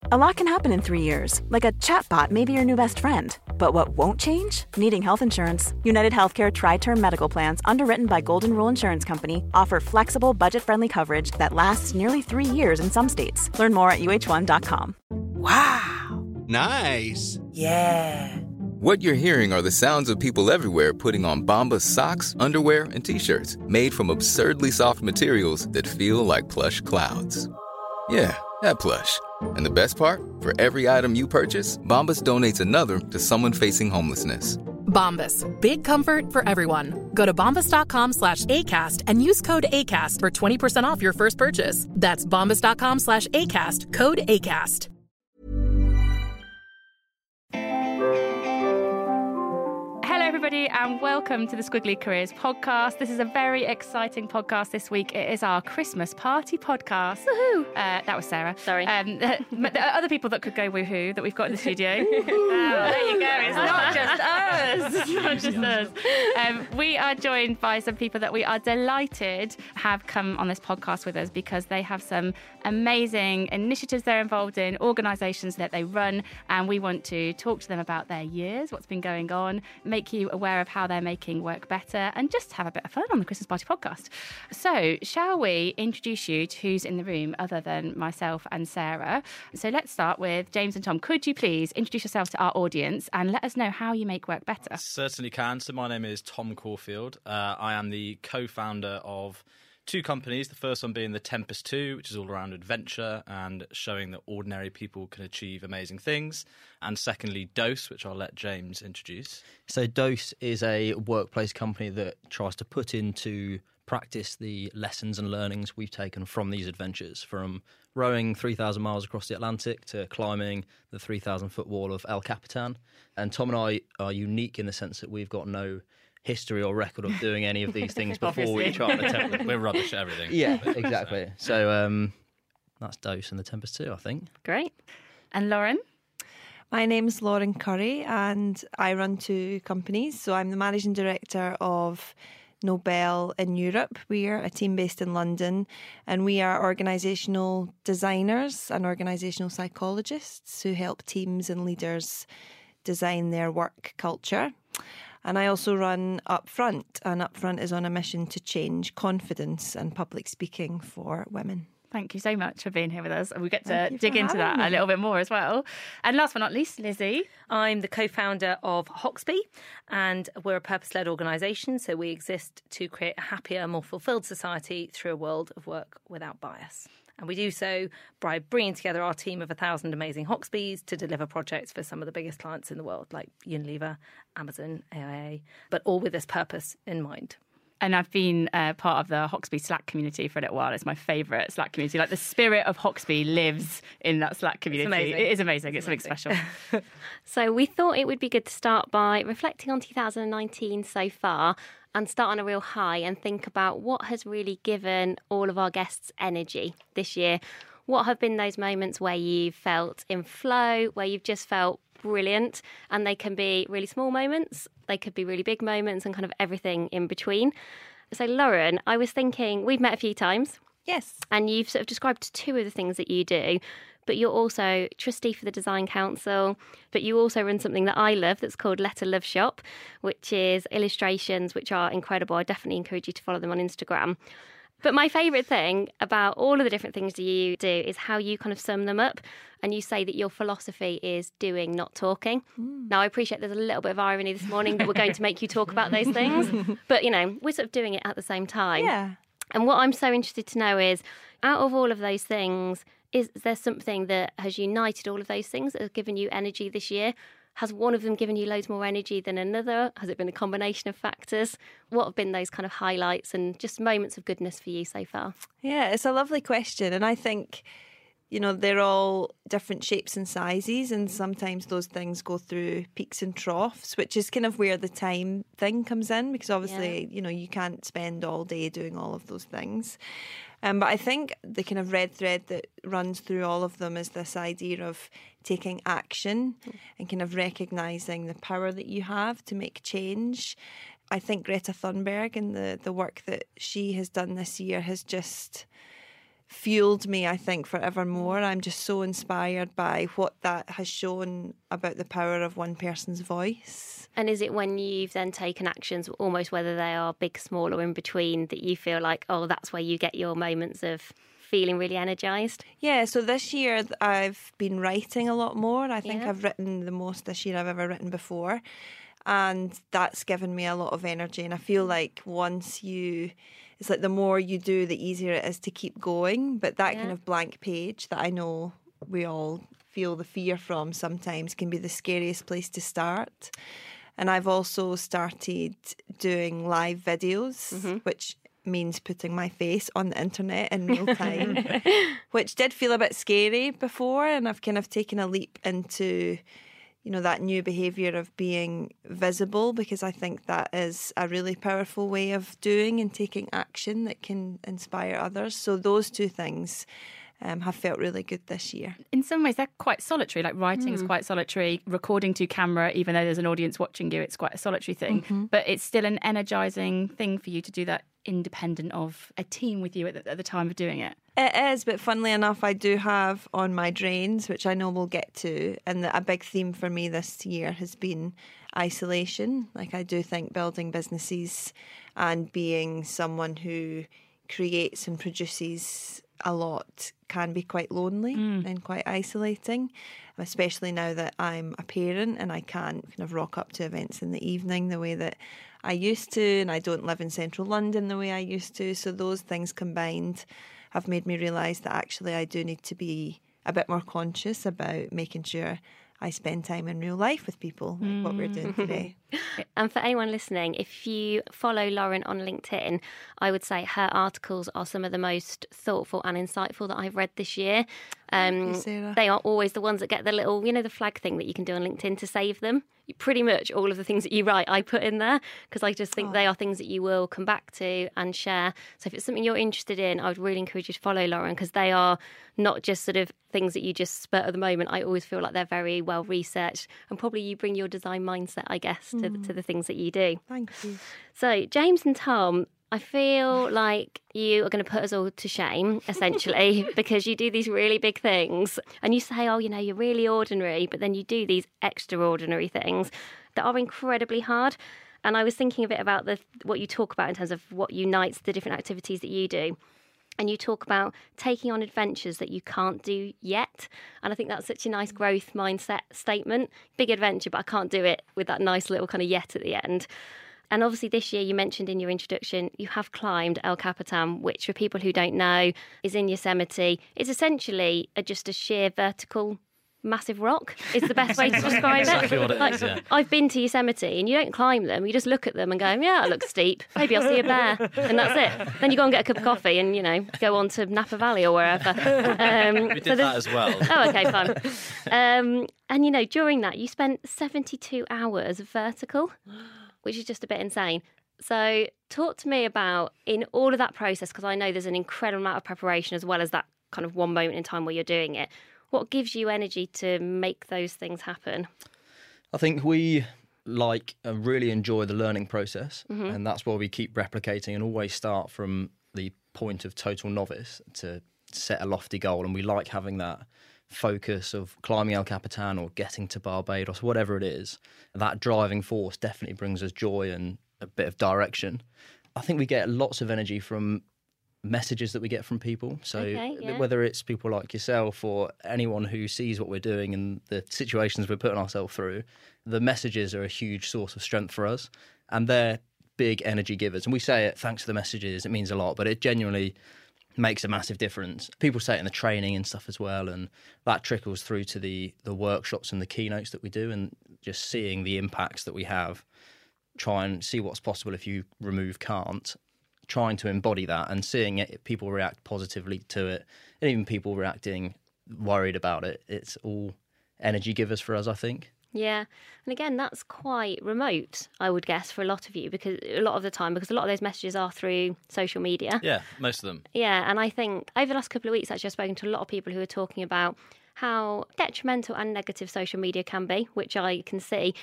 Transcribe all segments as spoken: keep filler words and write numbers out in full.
A lot can happen in three years, like a chatbot may be your new best friend. But what won't change? Needing health insurance. United Healthcare Tri-Term Medical Plans, underwritten by Golden Rule Insurance Company, offer flexible, budget-friendly coverage that lasts nearly three years in some states. Learn more at U H one dot com. Wow. Nice. Yeah. What you're hearing are the sounds of people everywhere putting on Bombas socks, underwear, and T-shirts made from absurdly soft materials that feel like plush clouds. Yeah, that plush. And the best part? For every item you purchase, Bombas donates another to someone facing homelessness. Bombas. Big comfort for everyone. Go to bombas.com slash ACAST and use code ACAST for twenty percent off your first purchase. That's bombas.com slash ACAST. Code ACAST. Everybody, and welcome to the Squiggly Careers podcast. This is a very exciting podcast this week. It is our Christmas party podcast. Woohoo! Uh, that was Sarah. Sorry. Um, there are other people that could go woohoo that we've got in the studio. Oh, there you go. It's not just us. It's not just us. Um, we are joined by some people that we are delighted have come on this podcast with us because they have some amazing initiatives they're involved in, organisations that they run, and we want to talk to them about their years, what's been going on, make you aware of how they're making work better, and just have a bit of fun on the Christmas Party podcast. So, shall we introduce you to who's in the room other than myself and Sarah? So let's start with James and Tom. Could you please introduce yourself to our audience and let us know how you make work better? Certainly can. So my name is Tom Caulfield. Uh, I am the co-founder of two companies, the first one being the Tempest two, which is all around adventure and showing that ordinary people can achieve amazing things. And secondly, Dose, which I'll let James introduce. So Dose is a workplace company that tries to put into practice the lessons and learnings we've taken from these adventures, from rowing three thousand miles across the Atlantic to climbing the three thousand foot wall of El Capitan. And Tom and I are unique in the sense that we've got no history or record of doing any of these things before we try and attempt them. We're rubbish at everything. Yeah, exactly. So um, that's Dose and the Tempest two, I think. Great. And Lauren? My name's Lauren Curry and I run two companies. So I'm the managing director of Nobel in Europe. We are a team based in London and we are organisational designers and organisational psychologists who help teams and leaders design their work culture. And I also run Upfront, and Upfront is on a mission to change confidence and public speaking for women. Thank you so much for being here with us. And we get to Thank dig you for into that having a me. little bit more as well. And last but not least, Lizzie. I'm the co-founder of Hoxby, and we're a purpose-led organisation, so we exist to create a happier, more fulfilled society through a world of work without bias. And we do so by bringing together our team of a thousand amazing Hoxbys to deliver projects for some of the biggest clients in the world, like Unilever, Amazon, A I A, but all with this purpose in mind. And I've been uh, part of the Hoxby Slack community for a little while. It's my favourite Slack community. Like, the spirit of Hoxby lives in that Slack community. It's amazing. It is amazing. It's, it's something special. So we thought it would be good to start by reflecting on two thousand nineteen so far and start on a real high and think about what has really given all of our guests energy this year. What have been those moments where you've felt in flow, where you've just felt brilliant? And they can be really small moments, they could be really big moments, and kind of everything in between. So Lauren, I was thinking, we've met a few times. Yes. And you've sort of described two of the things that you do, but you're also trustee for the Design Council, but you also run something that I love that's called Letter Love Shop, which is illustrations which are incredible. I definitely encourage you to follow them on Instagram. But my favourite thing about all of the different things that you do is how you kind of sum them up, and you say that your philosophy is doing, not talking. Mm. Now, I appreciate there's a little bit of irony this morning that we're going to make you talk about those things, but, you know, we're sort of doing it at the same time. Yeah. And what I'm so interested to know is, out of all of those things, is there something that has united all of those things that has given you energy this year? Has one of them given you loads more energy than another? Has it been a combination of factors? What have been those kind of highlights and just moments of goodness for you so far? Yeah, it's a lovely question. And I think, you know, they're all different shapes and sizes, and sometimes those things go through peaks and troughs, which is kind of where the time thing comes in, because obviously, yeah. you know, you can't spend all day doing all of those things. Um, but I think the kind of red thread that runs through all of them is this idea of taking action and kind of recognising the power that you have to make change. I think Greta Thunberg and the, the work that she has done this year has just fueled me, I think, forevermore. I'm just so inspired by what that has shown about the power of one person's voice. And is it when you've then taken actions, almost whether they are big, small or in between, that you feel like, oh, that's where you get your moments of feeling really energised? Yeah, so this year I've been writing a lot more. I think Yeah. I've written the most this year I've ever written before. And that's given me a lot of energy. And I feel like once you, it's like the more you do, the easier it is to keep going. But that Yeah. kind of blank page that I know we all feel the fear from sometimes can be the scariest place to start. And I've also started doing live videos, Mm-hmm. which means putting my face on the internet in real time, which did feel a bit scary before. And I've kind of taken a leap into, you know, that new behaviour of being visible, because I think that is a really powerful way of doing and taking action that can inspire others. So those two things um, have felt really good this year. In some ways, they're quite solitary. Like writing is quite solitary. Recording to camera, even though there's an audience watching you, it's quite a solitary thing. But it's still an energising thing for you to do that independent of a team with you at the, at the time of doing it. It is, but funnily enough, I do have on my drains, which I know we'll get to, and a big theme for me this year has been isolation. Like, I do think building businesses and being someone who creates and produces a lot can be quite lonely and quite isolating, especially now that I'm a parent and I can't kind of rock up to events in the evening the way that I used to, and I don't live in central London the way I used to. So those things combined have made me realise that actually I do need to be a bit more conscious about making sure I spend time in real life with people, like what we're doing today. And for anyone listening, if you follow Lauren on LinkedIn, I would say her articles are some of the most thoughtful and insightful that I've read this year. Um, you, Sarah. they are always the ones that get the little, you know, the flag thing that you can do on LinkedIn to save them. Pretty much all of the things that you write, I put in there because I just think Oh. they are things that you will come back to and share. So if it's something you're interested in, I would really encourage you to follow Lauren, because they are not just sort of things that you just spurt at the moment. I always feel like they're very well researched, and probably you bring your design mindset, I guess, to, the, to the things that you do. Thank you. So, James and Tom, I feel like you are going to put us all to shame, essentially, because you do these really big things and you say, oh, you know, you're really ordinary, but then you do these extraordinary things that are incredibly hard. And I was thinking a bit about the what you talk about in terms of what unites the different activities that you do. And you talk about taking on adventures that you can't do yet. And I think that's such a nice growth mindset statement. Big adventure, but I can't do it with that nice little kind of yet at the end. And obviously this year, you mentioned in your introduction, you have climbed El Capitan, which for people who don't know is in Yosemite. It's essentially a, just a sheer vertical massive rock is the best way to describe Exactly it. what it like, is, yeah. I've been to Yosemite and you don't climb them, you just look at them and go, yeah, it looks steep. Maybe I'll see a bear. And that's it. Then you go and get a cup of coffee and, you know, go on to Napa Valley or wherever. Um, We did so that as well. Oh, okay, fun. Um, and, you know, during that, you spent seventy-two hours vertical, which is just a bit insane. So talk to me about, in all of that process, because I know there's an incredible amount of preparation as well as that kind of one moment in time where you're doing it. What gives you energy to make those things happen? I think we like and really enjoy the learning process, Mm-hmm. and that's why we keep replicating and always start from the point of total novice to set a lofty goal. And we like having that focus of climbing El Capitan or getting to Barbados, whatever it is. That driving force definitely brings us joy and a bit of direction. I think we get lots of energy from messages that we get from people. So Okay, yeah. whether it's people like yourself or anyone who sees what we're doing and the situations we're putting ourselves through, the messages are a huge source of strength for us, and they're big energy givers. And we say it, thanks for the messages, it means a lot, but it genuinely makes a massive difference. People say it in the training and stuff as well, and that trickles through to the the workshops and the keynotes that we do, and just seeing the impacts that we have. Try and see what's possible if you remove can't. Trying to embody that and seeing it, people react positively to it, and even people reacting worried about it. It's all energy givers for us, I think. Yeah. And again, that's quite remote, I would guess, for a lot of you, because a lot of the time, because a lot of those messages are through social media. Yeah, most of them. Yeah, and I think over the last couple of weeks, actually, I've spoken to a lot of people who are talking about how detrimental and negative social media can be, which I can see.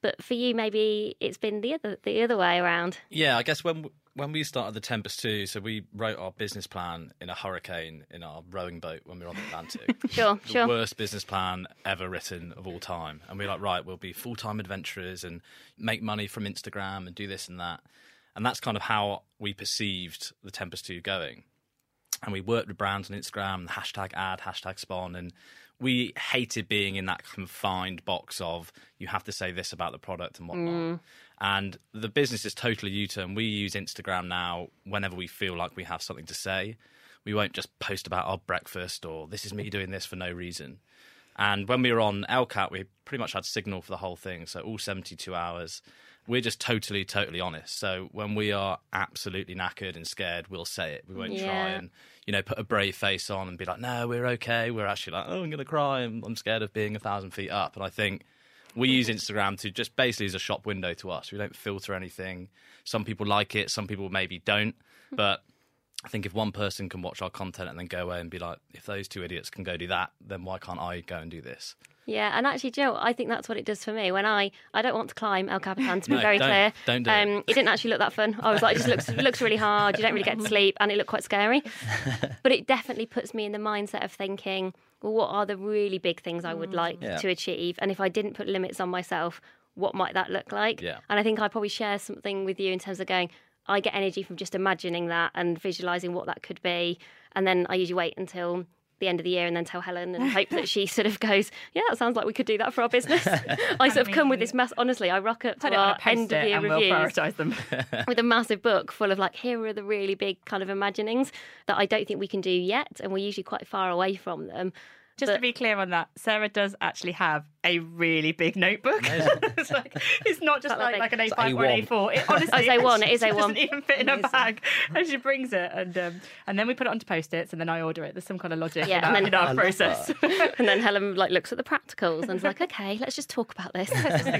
But for you, maybe it's been the other the other way around. Yeah, I guess when when we started the Tempest two, so we wrote our business plan in a hurricane in our rowing boat when we were on the Atlantic. Sure, the sure. worst business plan ever written of all time. And we were like, right, we'll be full-time adventurers and make money from Instagram and do this and that. And that's kind of how we perceived the Tempest two going. And we worked with brands on Instagram, hashtag ad, hashtag spawn, and we hated being in that confined box of you have to say this about the product and whatnot. Mm. And the business is totally U-turn. We use Instagram now whenever we feel like we have something to say. We won't just post about our breakfast or this is me doing this for no reason. And when we were on L C A T, we pretty much had signal for the whole thing. So all seventy-two hours, we're just totally, totally honest. So when we are absolutely knackered and scared, we'll say it. We won't yeah. try and, you know, put a brave face on and be like, no, we're okay. We're actually like, oh, I'm going to cry. I'm, I'm scared of being a thousand feet up. And I think we use Instagram to just basically as a shop window to us. We don't filter anything. Some people like it. Some people maybe don't. But I think if one person can watch our content and then go away and be like, if those two idiots can go do that, then why can't I go and do this? Yeah, and actually, Joe, I think that's what it does for me. When I, I don't want to climb El Capitan, to be no, very don't, clear. Don't do um, it. It didn't actually look that fun. I was like, it just looks, it looks really hard. You don't really get to sleep, and it looked quite scary. But it definitely puts me in the mindset of thinking, well, what are the really big things I would like yeah. to achieve? And if I didn't put limits on myself, what might that look like? Yeah. And I think I'd probably share something with you in terms of going, I get energy from just imagining that and visualising what that could be. And then I usually wait until the end of the year and then tell Helen and hope that she sort of goes, yeah, that sounds like we could do that for our business. I sort of come with this mass, honestly, I rock up to our end of year reviews we'll prioritise them. with a massive book full of like, here are the really big kind of imaginings that I don't think we can do yet. And we're usually quite far away from them. Just but, to be clear on that, Sarah does actually have a really big notebook. it's, like, it's not just like, like an A five or an A four. It honestly oh, it's A one. It is A one. It doesn't even fit in her bag. And she brings it. And um, and then we put it onto Post-its and then I order it. There's some kind of logic yeah, in, our, and then, in our process. And then Helen like looks at the practicals and is like, okay, let's just talk about this.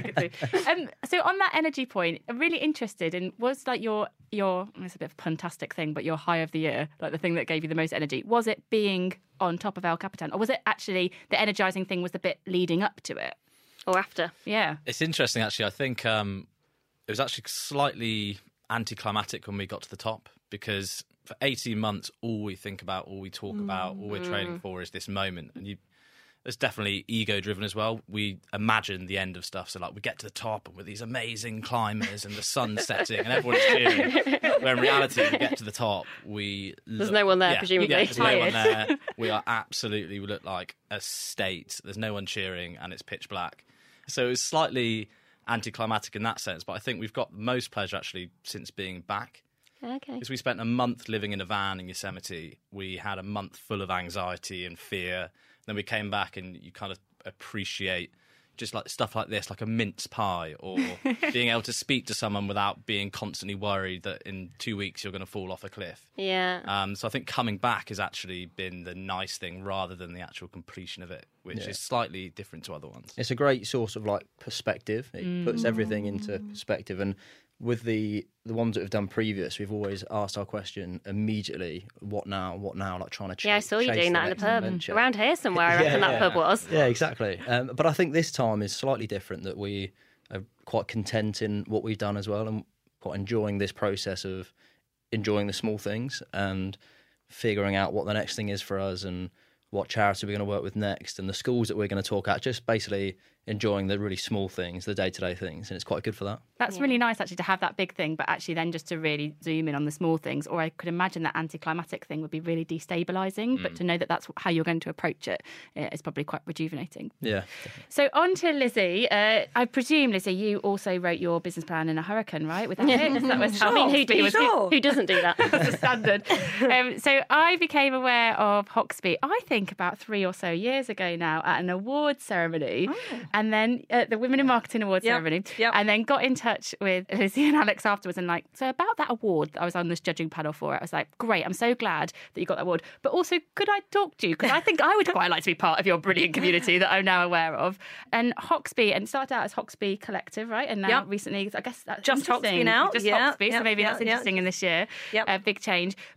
um, so on that energy point, I'm really interested in, was like your, your it's a bit of a puntastic thing, but your high of the year, like the thing that gave you the most energy, was it being on top of El Capitan, or was it actually the energising thing was the bit leading up to it? Or after? Yeah. It's interesting, actually. I think um, it was actually slightly anticlimactic when we got to the top, because for eighteen months, all we think about, all we talk mm. about, all we're training for is this moment. And you, it's definitely ego-driven as well. We imagine the end of stuff. So, like, we get to the top and we're these amazing climbers and the sun's setting and everyone's cheering. Where in reality, we get to the top, we... There's look, no one there, yeah, presumably. Yeah, there's no one there. We are absolutely... We look like a state. There's no one cheering and it's pitch black. So it was slightly anticlimactic in that sense. But I think we've got the most pleasure, actually, since being back. Okay. Because we spent a month living in a van in Yosemite. We had a month full of anxiety and fear. Then we came back and you kind of appreciate just like stuff like this, like a mince pie, or being able to speak to someone without being constantly worried that in two weeks you're going to fall off a cliff. Yeah. Um, so I think coming back has actually been the nice thing rather than the actual completion of it, which yeah. is slightly different to other ones. It's a great source of like perspective. It mm. puts everything into perspective. And with the the ones that we've done previous, we've always asked our question immediately, what now, what now, like trying to chase. Yeah, I saw you doing the that in the pub. adventure. Around here somewhere, I reckon yeah, that yeah. pub was. Yeah, exactly. Um, but I think this time is slightly different, that we are quite content in what we've done as well, and quite enjoying this process of enjoying the small things and figuring out what the next thing is for us and what charity we're going to work with next and the schools that we're going to talk at, just basically enjoying the really small things, the day-to-day things, and it's quite good for that. That's yeah. really nice, actually, to have that big thing, but actually then just to really zoom in on the small things. Or I could imagine that anticlimactic thing would be really destabilising, mm. but to know that that's how you're going to approach it is probably quite rejuvenating. Yeah. So on to Lizzie. Uh, I presume, Lizzie, you also wrote your business plan in a hurricane, right? Without yeah. it? That was I mean, who, do, sure. who doesn't do that? That's the standard. Um, so I became aware of Hoxby, I think about three or so years ago now, at an awards ceremony, oh. and then at the Women in Marketing Awards yep. ceremony, yep. and then got in touch with Lizzie and Alex afterwards and like, so about that award that I was on this judging panel for, I was like, great, I'm so glad that you got that award, but also could I talk to you? Because I think I would quite like to be part of your brilliant community that I'm now aware of. And Hoxby, and it started out as Hoxby Collective, right? And now yep. recently, I guess that's just Hoxby now. Just yeah, Hoxby, yeah, so maybe yeah, that's interesting yeah. in this year. Yep. A big change. But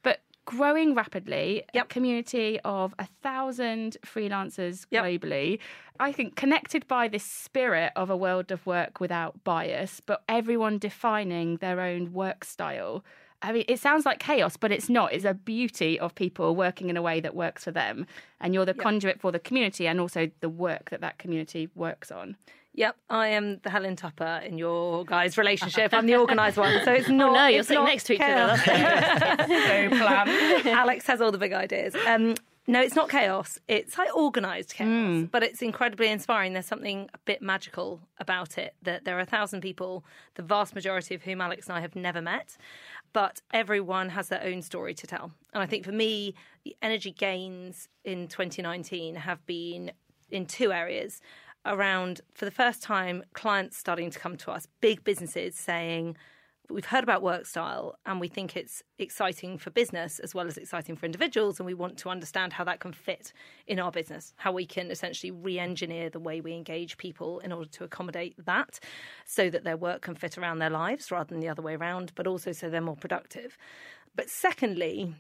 growing rapidly, Yep. a community of a thousand freelancers Yep. globally. I think connected by this spirit of a world of work without bias, but everyone defining their own work style. I mean, it sounds like chaos, but it's not. It's a beauty of people working in a way that works for them. And you're the Yep. conduit for the community and also the work that that community works on. Yep, I am the Helen Tupper in your guys' relationship. I'm the organised one, so it's not. Oh no, you're it's sitting not next to each chaos. other. So plan. Alex has all the big ideas. Um, no, it's not chaos. It's like organised chaos, but it's incredibly inspiring. There's something a bit magical about it, that there are a thousand people, the vast majority of whom Alex and I have never met, but everyone has their own story to tell. And I think for me, the energy gains in twenty nineteen have been in two areas. Around, for the first time, clients starting to come to us, big businesses saying, we've heard about work style and we think it's exciting for business as well as exciting for individuals, and we want to understand how that can fit in our business, how we can essentially re-engineer the way we engage people in order to accommodate that so that their work can fit around their lives rather than the other way around, but also so they're more productive. But secondly,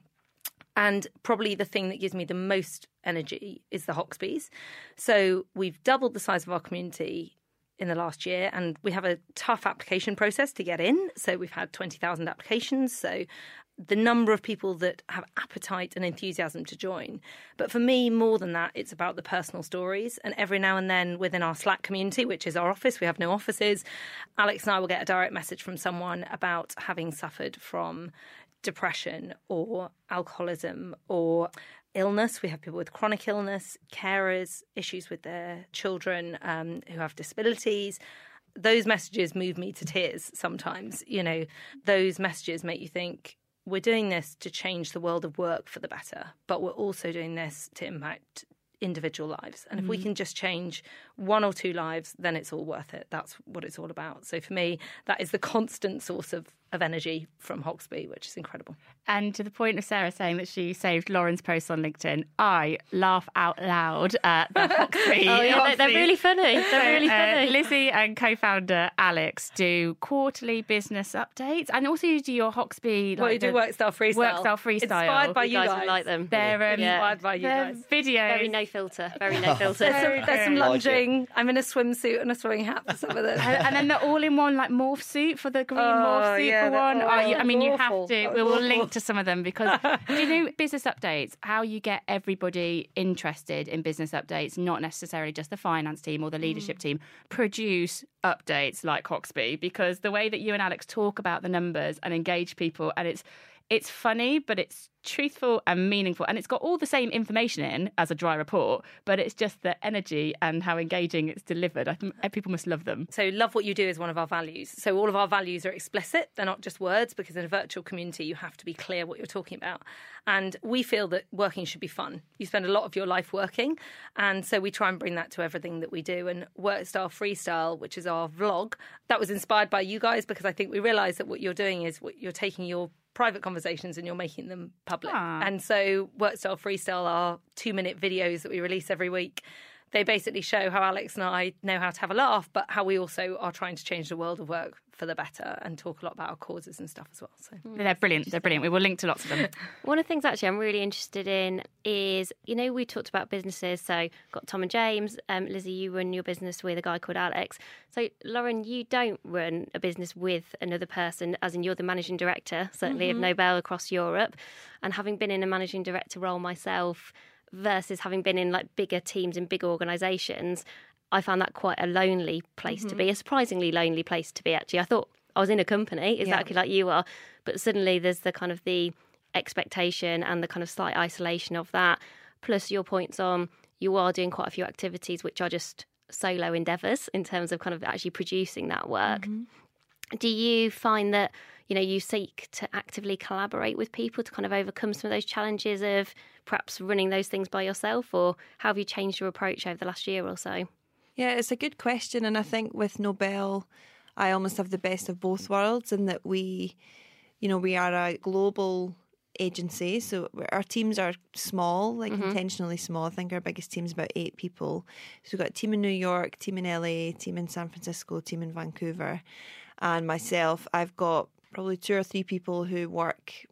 and probably the thing that gives me the most energy is the Hoxbees. So we've doubled the size of our community in the last year, and we have a tough application process to get in. So we've had twenty thousand applications. So the number of people that have appetite and enthusiasm to join. But for me, more than that, it's about the personal stories. And every now and then within our Slack community, which is our office, we have no offices, Alex and I will get a direct message from someone about having suffered from depression or alcoholism or illness. We have people with chronic illness, carers, issues with their children um, who have disabilities. Those messages move me to tears sometimes. You know, those messages make you think, we're doing this to change the world of work for the better, but we're also doing this to impact individual lives. And if we can just change one or two lives, then it's all worth it. That's what it's all about. So for me, that is the constant source of, of energy from Hoxbee, which is incredible. And to the point of Sarah saying that she saved Lauren's post on LinkedIn, I laugh out loud at the Hoxbee. Oh, yeah, they're, they're really funny. They're So, really funny. Uh, Lizzie and co-founder Alex do quarterly business updates, and also you do your Hoxbee. Well, like you do the Work Style Freestyle. Work Style Freestyle. Inspired by You you guys guys. would like them. They're um, Yeah. Inspired by you their guys. videos. Very no filter. Very no filter. There's some, there's some Like it. lunging. I'm in a swimsuit and a swimming hat for some of them. and, and then the all-in-one like morph suit for the green Oh, morph suit yeah, for that- one. oh, Oh, you, I mean, you awful. have to. That We was will awful. link to some of them because do you know business updates? How you get everybody interested in business updates, not necessarily just the finance team or the leadership Mm. team, produce updates like Hoxbee, because the way that you and Alex talk about the numbers and engage people, and it's it's funny, but it's truthful and meaningful, and it's got all the same information in as a dry report, but it's just the energy and how engaging it's delivered. I think people must love them. So love what you do is one of our values. So all of our values are explicit. They're not just words, because in a virtual community, you have to be clear what you're talking about. And we feel that working should be fun. You spend a lot of your life working. And so we try and bring that to everything that we do. And Work Style Freestyle, which is our vlog, that was inspired by you guys, because I think we realised that what you're doing is what you're taking your private conversations and you're making them public. Ah. And so Work Style Freestyle are two minute videos that we release every week. They basically show how Alex and I know how to have a laugh, but how we also are trying to change the world of work for the better and talk a lot about our causes and stuff as well. So They're brilliant. They're brilliant. We will link to lots of them. One of the things actually I'm really interested in is, you know, we talked about businesses. So got Tom and James. Um, Lizzie, you run your business with a guy called Alex. So Lauren, you don't run a business with another person, as in you're the managing director, certainly Mm-hmm. of Nobel across Europe. And having been in a managing director role myself versus having been in like bigger teams in bigger organisations, I found that quite a lonely place Mm-hmm. to be, a surprisingly lonely place to be, actually. I thought I was in a company, exactly like you are, but suddenly there's the kind of the expectation and the kind of slight isolation of that. Plus your points on, you are doing quite a few activities which are just solo endeavours in terms of kind of actually producing that work. Mm-hmm. Do you find that, you know, you seek to actively collaborate with people to kind of overcome some of those challenges of perhaps running those things by yourself, or how have you changed your approach over the last year or so? Yeah, it's a good question. And I think with Nobel, I almost have the best of both worlds in that we, you know, we are a global agency. So our teams are small, like Mm-hmm. intentionally small. I think our biggest team is about eight people. So we've got a team in New York, team in L A, team in San Francisco, team in Vancouver. And myself, I've got probably two or three people who work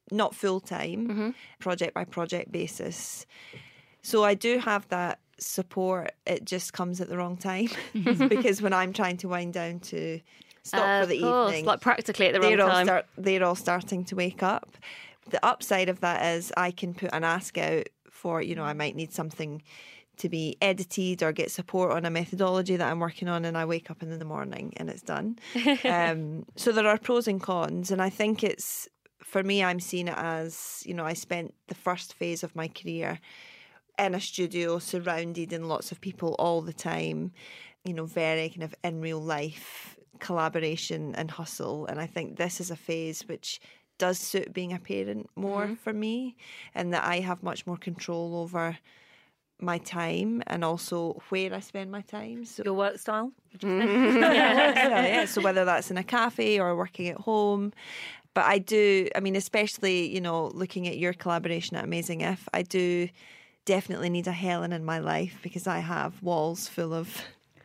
not full time, Mm-hmm. project by project basis. So I do have that support. It just comes at the wrong time because when I'm trying to wind down to stop Uh, for the of course, evening, like practically at the wrong they're all time. start, they're all starting to wake up. The upside of that is I can put an ask out for, you know, I might need something to be edited or get support on a methodology that I'm working on, and I wake up in the morning and it's done. um, so there are pros and cons, and I think it's, for me, I'm seeing it as, you know, I spent the first phase of my career in a studio surrounded in lots of people all the time, you know, very kind of in real life collaboration and hustle. And I think this is a phase which does suit being a parent more Mm-hmm. for me, and that I have much more control over my time and also where I spend my time. So Your work style? yeah, yeah. So whether that's in a cafe or working at home. But I do, I mean, especially, you know, looking at your collaboration at Amazing If, I do definitely need a Helen in my life because I have walls full of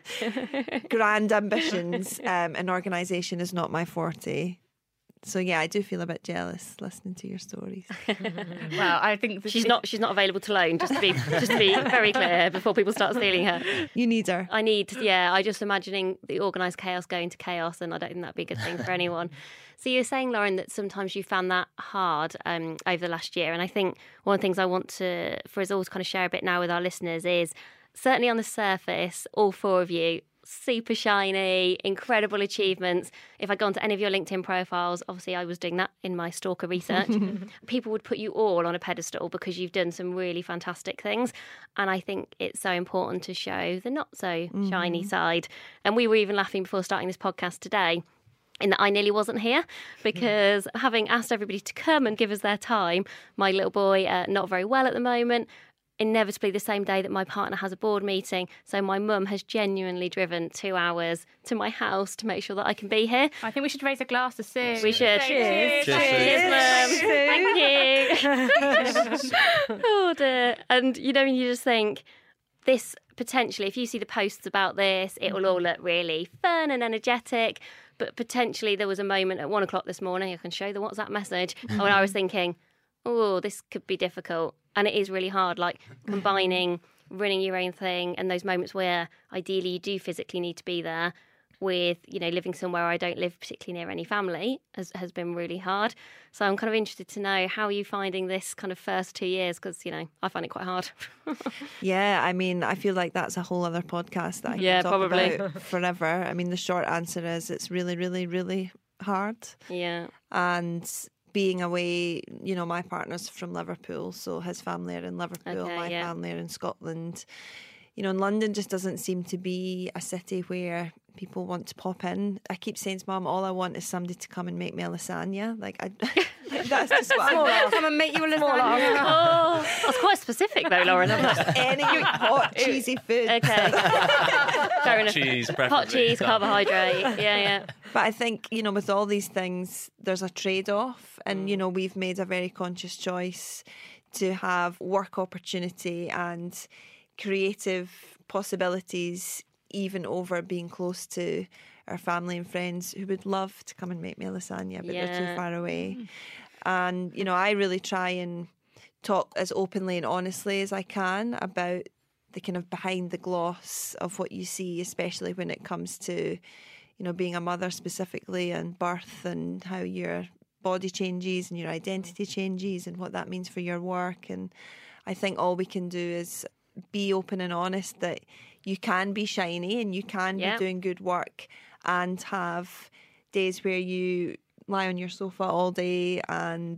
grand ambitions, um, and organisation is not my forte. So yeah, I do feel a bit jealous listening to your stories. Well, I think She's not. She's not available to loan. Just to be, just to be very clear before people start stealing her. You need her. I need. Yeah, I just imagining the organised chaos going to chaos, and I don't think that'd be a good thing for anyone. So you were saying, Lauren, that sometimes you found that hard um, over the last year, and I think one of the things I want to, for us all to kind of share a bit now with our listeners is certainly on the surface, all four of you. Super shiny, incredible achievements. If I go onto any of your LinkedIn profiles, obviously I was doing that in my stalker research, people would put you all on a pedestal because you've done some really fantastic things. And I think it's so important to show the not so shiny mm-hmm. side. And we were even laughing before starting this podcast today in that I nearly wasn't here because having asked everybody to come and give us their time, my little boy, uh, not very well at the moment, inevitably the same day that my partner has a board meeting. So my mum has genuinely driven two hours to my house to make sure that I can be here. I think we should raise a glass to Sue. We should. Cheers. Cheers, Cheers mum. Thank you. Oh dear. And you know, when you just think, this potentially, if you see the posts about this, it will all look really fun and energetic. But potentially there was a moment at one o'clock this morning, I can show the WhatsApp message, when I was thinking, oh, this could be difficult. And it is really hard, like combining running your own thing and those moments where ideally you do physically need to be there with, you know, living somewhere I don't live particularly near any family has, has been really hard. So I'm kind of interested to know, how are you finding this kind of first two years? Because, you know, I find it quite hard. Yeah, I mean, I feel like that's a whole other podcast that I can Yeah, talk probably. about forever. I mean, the short answer is it's really, really, really hard. Yeah. And being away, you know, my partner's from Liverpool, so his family are in Liverpool, Okay, my yeah. family are in Scotland. You know, and London just doesn't seem to be a city where people want to pop in. I keep saying to Mum, all I want is somebody to come and make me a lasagna. Like, I, that's just what I want. Come and make you a lasagna. Oh, that's quite specific though, Lauren. Any hot, cheesy food. Okay. Fair enough. Cheese, Hot preferably. cheese, carbohydrate. Yeah, yeah. But I think, you know, with all these things, there's a trade-off. And, you know, we've made a very conscious choice to have work opportunity and creative possibilities, even over being close to our family and friends who would love to come and make me a lasagna, but they're Yeah. too far away. And, you know, I really try and talk as openly and honestly as I can about the kind of behind the gloss of what you see, especially when it comes to, you know, being a mother specifically and birth and how your body changes and your identity changes and what that means for your work. And I think all we can do is be open and honest that you can be shiny and you can Yeah. be doing good work and have days where you lie on your sofa all day and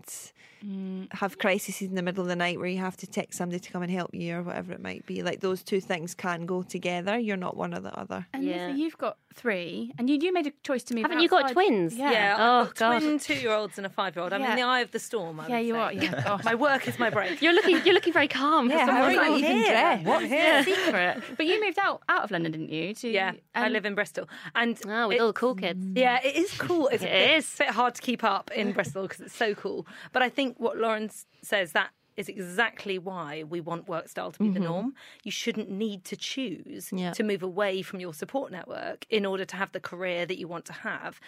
mm. have crises in the middle of the night where you have to text somebody to come and help you or whatever it might be. Like, those two things can go together. You're not one or the other. And Yeah. Lisa, you've got three, and you, you made a choice to move Haven't you got outside. twins? Yeah. Yeah, Oh, I've got God. twin two-year-olds and a five-year-old. I'm Yeah. in the eye of the storm, I Yeah, would you say. are. Yeah. Gosh. My work is my break. You're looking. You're looking very calm. for Yeah, some how are reason. you even dressed? What's the secret? But you moved out, out of London, didn't you? To, Yeah, I and- live in Bristol. And Oh, with it- all the cool kids. Yeah, it is cool. It's a It bit, is. bit hard to keep up in Bristol because it's so cool. But I think what Lauren s- says, that is exactly why we want work style to be the norm. You shouldn't need to choose Yeah. to move away from your support network in order to have the career that you want to have.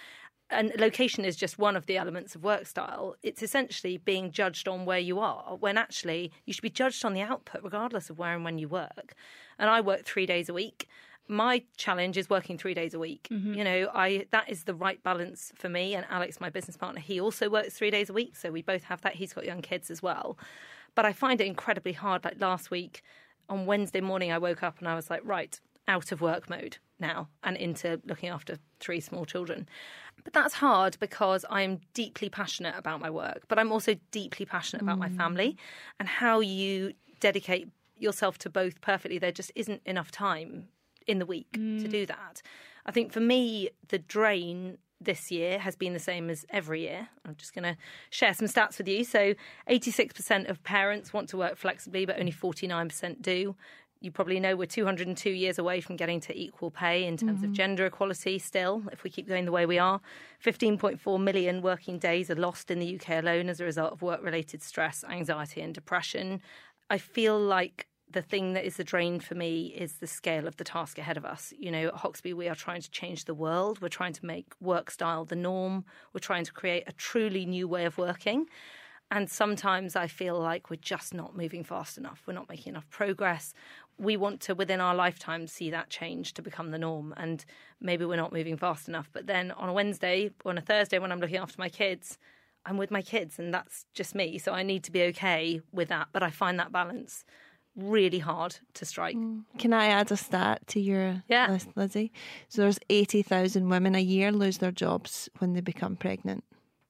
and location is just one of the elements of work style. It's essentially being judged on where you are, when actually you should be judged on the output regardless of where and when you work. And I work three days a week. My challenge is working three days a week. Mm-hmm. You know, I that is the right balance for me. And Alex, my business partner, he also works three days a week. So we both have that. He's got young kids as well. But I find it incredibly hard. Like last week, on Wednesday morning, I woke up and I was like, right, out of work mode now and into looking after three small children. But that's hard because I'm deeply passionate about my work, but I'm also deeply passionate about mm. my family, and how you dedicate yourself to both perfectly. There just isn't enough time in the week mm. to do that. I think for me, the drain this year has been the same as every year. I'm just going to share some stats with you. So eighty-six percent of parents want to work flexibly, but only forty-nine percent do. You probably know we're two hundred two years away from getting to equal pay in terms mm-hmm. of gender equality still, if we keep going the way we are. fifteen point four million working days are lost in the U K alone as a result of work-related stress, anxiety and depression. I feel like the thing that is the drain for me is the scale of the task ahead of us. You know, at Hoxby, we are trying to change the world. We're trying to make work style the norm. We're trying to create a truly new way of working. And sometimes I feel like we're just not moving fast enough. We're not making enough progress. We want to, within our lifetime, see that change to become the norm. And maybe we're not moving fast enough. But then on a Wednesday or on a Thursday when I'm looking after my kids, I'm with my kids and that's just me. So I need to be okay with that. But I find that balance really hard to strike. Can I add a stat to your yeah. list, Lizzie? So there's eighty thousand women a year lose their jobs when they become pregnant.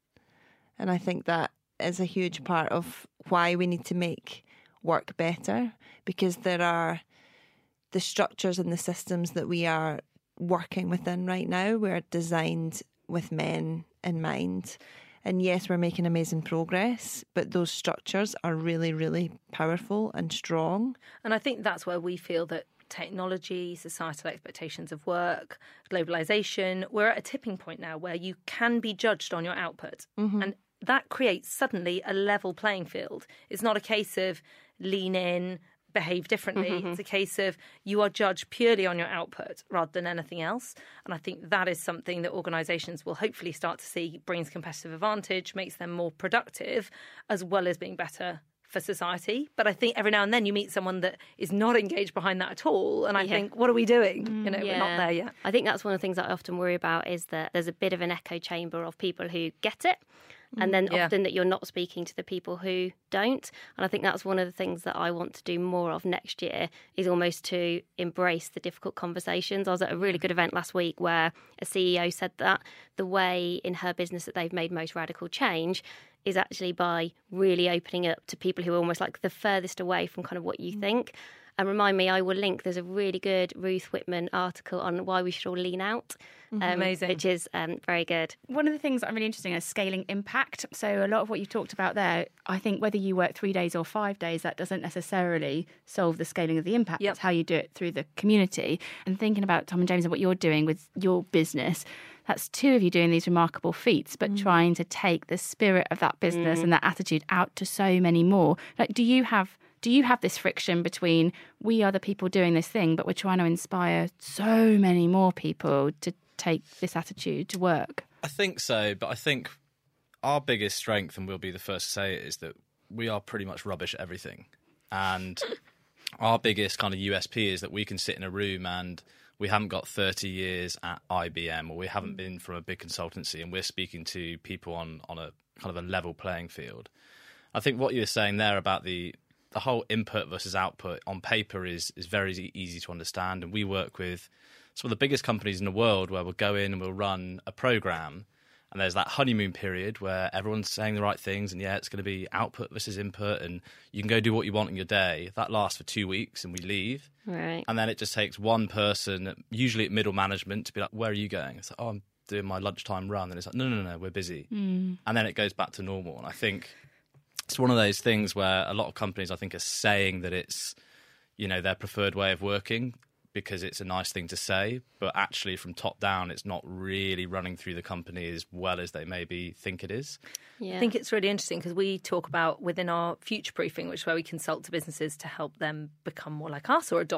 And I think that is a huge part of why we need to make work better, because there are the structures and the systems that we are working within right now were designed with men in mind. And yes, we're making amazing progress, but those structures are really, really powerful and strong. And I think that's where we feel that technology, societal expectations of work, globalisation, we're at a tipping point now where you can be judged on your output. Mm-hmm. And that creates suddenly a level playing field. It's not a case of lean in, behave differently. Mm-hmm. It's a case of you are judged purely on your output rather than anything else. And I think that is something that organisations will hopefully start to see brings competitive advantage, makes them more productive, as well as being better for society. But I think every now and then you meet someone that is not engaged behind that at all. And I yeah. think, what are we doing? Mm, you know, yeah. we're not there yet. I think that's one of the things that I often worry about is that there's a bit of an echo chamber of people who get it. And then yeah. often that you're not speaking to the people who don't. And I think that's one of the things that I want to do more of next year is almost to embrace the difficult conversations. I was at a really good event last week where a C E O said that the way in her business that they've made most radical change is actually by really opening up to people who are almost like the furthest away from kind of what you mm. think. And remind me, I will link, there's a really good Ruth Whitman article on why we should all lean out. Um, Amazing. Which is um, very good. One of the things that I'm really interested in is scaling impact. So a lot of what you talked about there, I think whether you work three days or five days, that doesn't necessarily solve the scaling of the impact. Yep. It's how you do it through the community. And thinking about Tom and James and what you're doing with your business, that's two of you doing these remarkable feats, but mm. trying to take the spirit of that business mm. and that attitude out to so many more. Like, do you have... Do you have this friction between we are the people doing this thing, but we're trying to inspire so many more people to take this attitude to work? I think so, but I think our biggest strength, and we'll be the first to say it, is that we are pretty much rubbish at everything. And our biggest kind of U S P is that we can sit in a room and we haven't got thirty years at I B M or we haven't been from a big consultancy and we're speaking to people on, on a kind of a level playing field. I think what you were saying there about the... the whole input versus output on paper is is very easy to understand. And we work with some of the biggest companies in the world where we'll go in and we'll run a program. And there's that honeymoon period where everyone's saying the right things. And, yeah, it's going to be output versus input. And you can go do what you want in your day. That lasts for two weeks and we leave. Right. And then it just takes one person, usually at middle management, to be like, where are you going? It's like, oh, I'm doing my lunchtime run. And it's like, no, no, no, we're busy. Mm. And then it goes back to normal. And I think... it's one of those things where a lot of companies, I think, are saying that it's, you know, their preferred way of working because it's a nice thing to say. But actually, from top down, it's not really running through the company as well as they maybe think it is. Yeah. I think it's really interesting because we talk about within our future proofing, which is where we consult to businesses to help them become more like us or adopt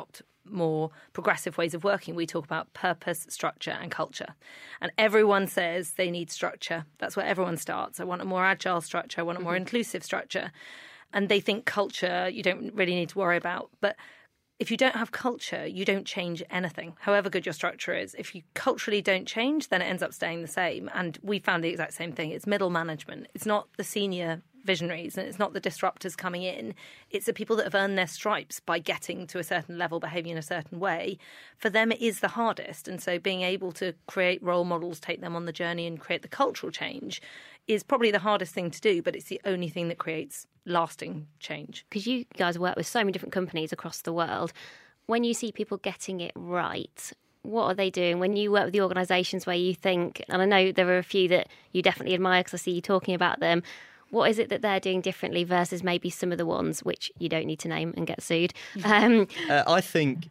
more progressive ways of working, we talk about purpose, structure and culture. And everyone says they need structure. That's where everyone starts. I want a more agile structure. I want a more mm-hmm. inclusive structure. And they think culture, you don't really need to worry about. But if you don't have culture, you don't change anything, however good your structure is. If you culturally don't change, then it ends up staying the same. And we found the exact same thing. It's middle management. It's not the senior visionaries and it's not the disruptors coming in. It's the people that have earned their stripes by getting to a certain level, behaving in a certain way. For them, it is the hardest. And so being able to create role models, take them on the journey and create the cultural change is probably the hardest thing to do, but it's the only thing that creates lasting change. Because you guys work with so many different companies across the world. When you see people getting it right, what are they doing? When you work with the organisations where you think, and I know there are a few that you definitely admire because I see you talking about them, what is it that they're doing differently versus maybe some of the ones which you don't need to name and get sued? Um, uh, I think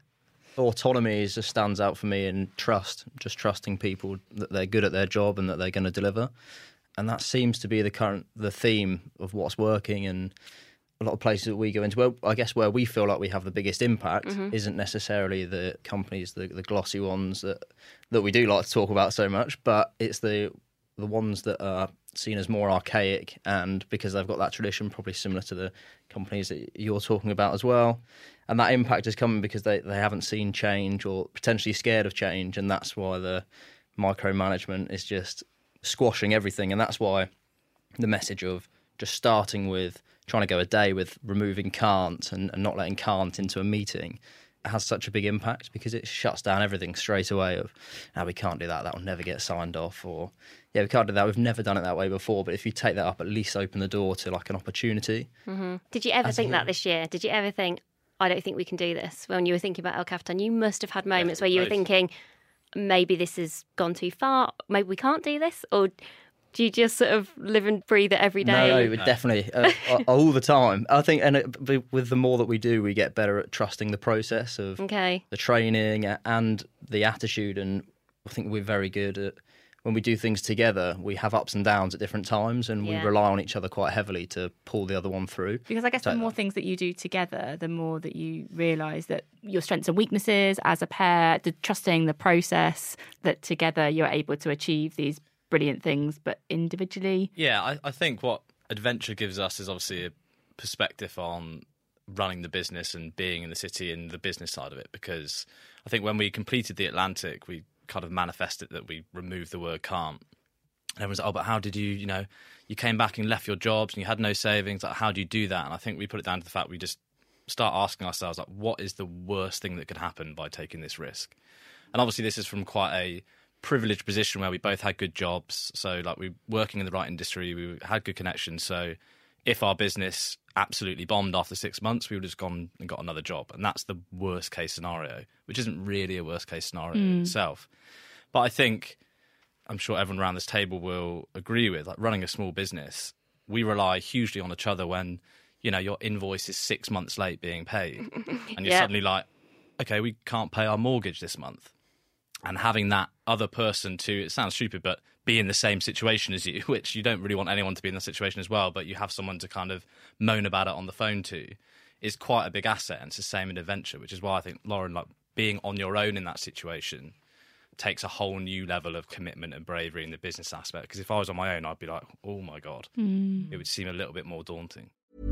autonomy is just stands out for me, and trust, just trusting people that they're good at their job and that they're going to deliver. And that seems to be the current the theme of what's working. And a lot of places that we go into, well, I guess where we feel like we have the biggest impact mm-hmm. isn't necessarily the companies, the, the glossy ones that that we do like to talk about so much, but it's the the ones that are seen as more archaic, and because they've got that tradition, probably similar to the companies that you're talking about as well. And that impact is coming because they, they haven't seen change or potentially scared of change, and that's why the micromanagement is just squashing everything. And that's why the message of just starting with trying to go a day with removing can't and, and not letting can't into a meeting has such a big impact, because it shuts down everything straight away of, now we can't do that, that will never get signed off, or yeah, we can't do that, we've never done it that way before. But if you take that up, at least open the door to like an opportunity. Mm-hmm. Did you ever As think a, that this year? Did you ever think, I don't think we can do this? When you were thinking about El Capitan, you must have had moments yeah, where you were thinking, maybe this has gone too far, maybe we can't do this? Or do you just sort of live and breathe it every day? No, no definitely, uh, all the time. I think, and it, with the more that we do, we get better at trusting the process of okay. the training and the attitude. And I think we're very good at, when we do things together, we have ups and downs at different times, and yeah. we rely on each other quite heavily to pull the other one through. Because I guess so, the more things that you do together, the more that you realise that your strengths and weaknesses as a pair, the trusting the process, that together you're able to achieve these brilliant things, but individually. Yeah, I, I think what Adventure gives us is obviously a perspective on running the business and being in the city and the business side of it. Because I think when we completed the Atlantic, we kind of manifested that we removed the word can't. And everyone's like, oh, but how did you, you know, you came back and left your jobs and you had no savings. Like, how do you do that? And I think we put it down to the fact we just start asking ourselves, like, what is the worst thing that could happen by taking this risk? And obviously this is from quite a privileged position where we both had good jobs, so like we were working in the right industry, we had good connections. So if our business absolutely bombed after six months, we would have just gone and got another job, and that's the worst case scenario, which isn't really a worst case scenario mm. in itself. But I think, I'm sure everyone around this table will agree with, like, running a small business, we rely hugely on each other. When, you know, your invoice is six months late being paid and you're yeah. suddenly like, okay, we can't pay our mortgage this month. And having that other person to, it sounds stupid, but be in the same situation as you, which you don't really want anyone to be in that situation as well, but you have someone to kind of moan about it on the phone to, is quite a big asset. And it's the same in Adventure, which is why I think, Lauren, like, being on your own in that situation takes a whole new level of commitment and bravery in the business aspect. Because if I was on my own, I'd be like, oh my God, mm. it would seem a little bit more daunting.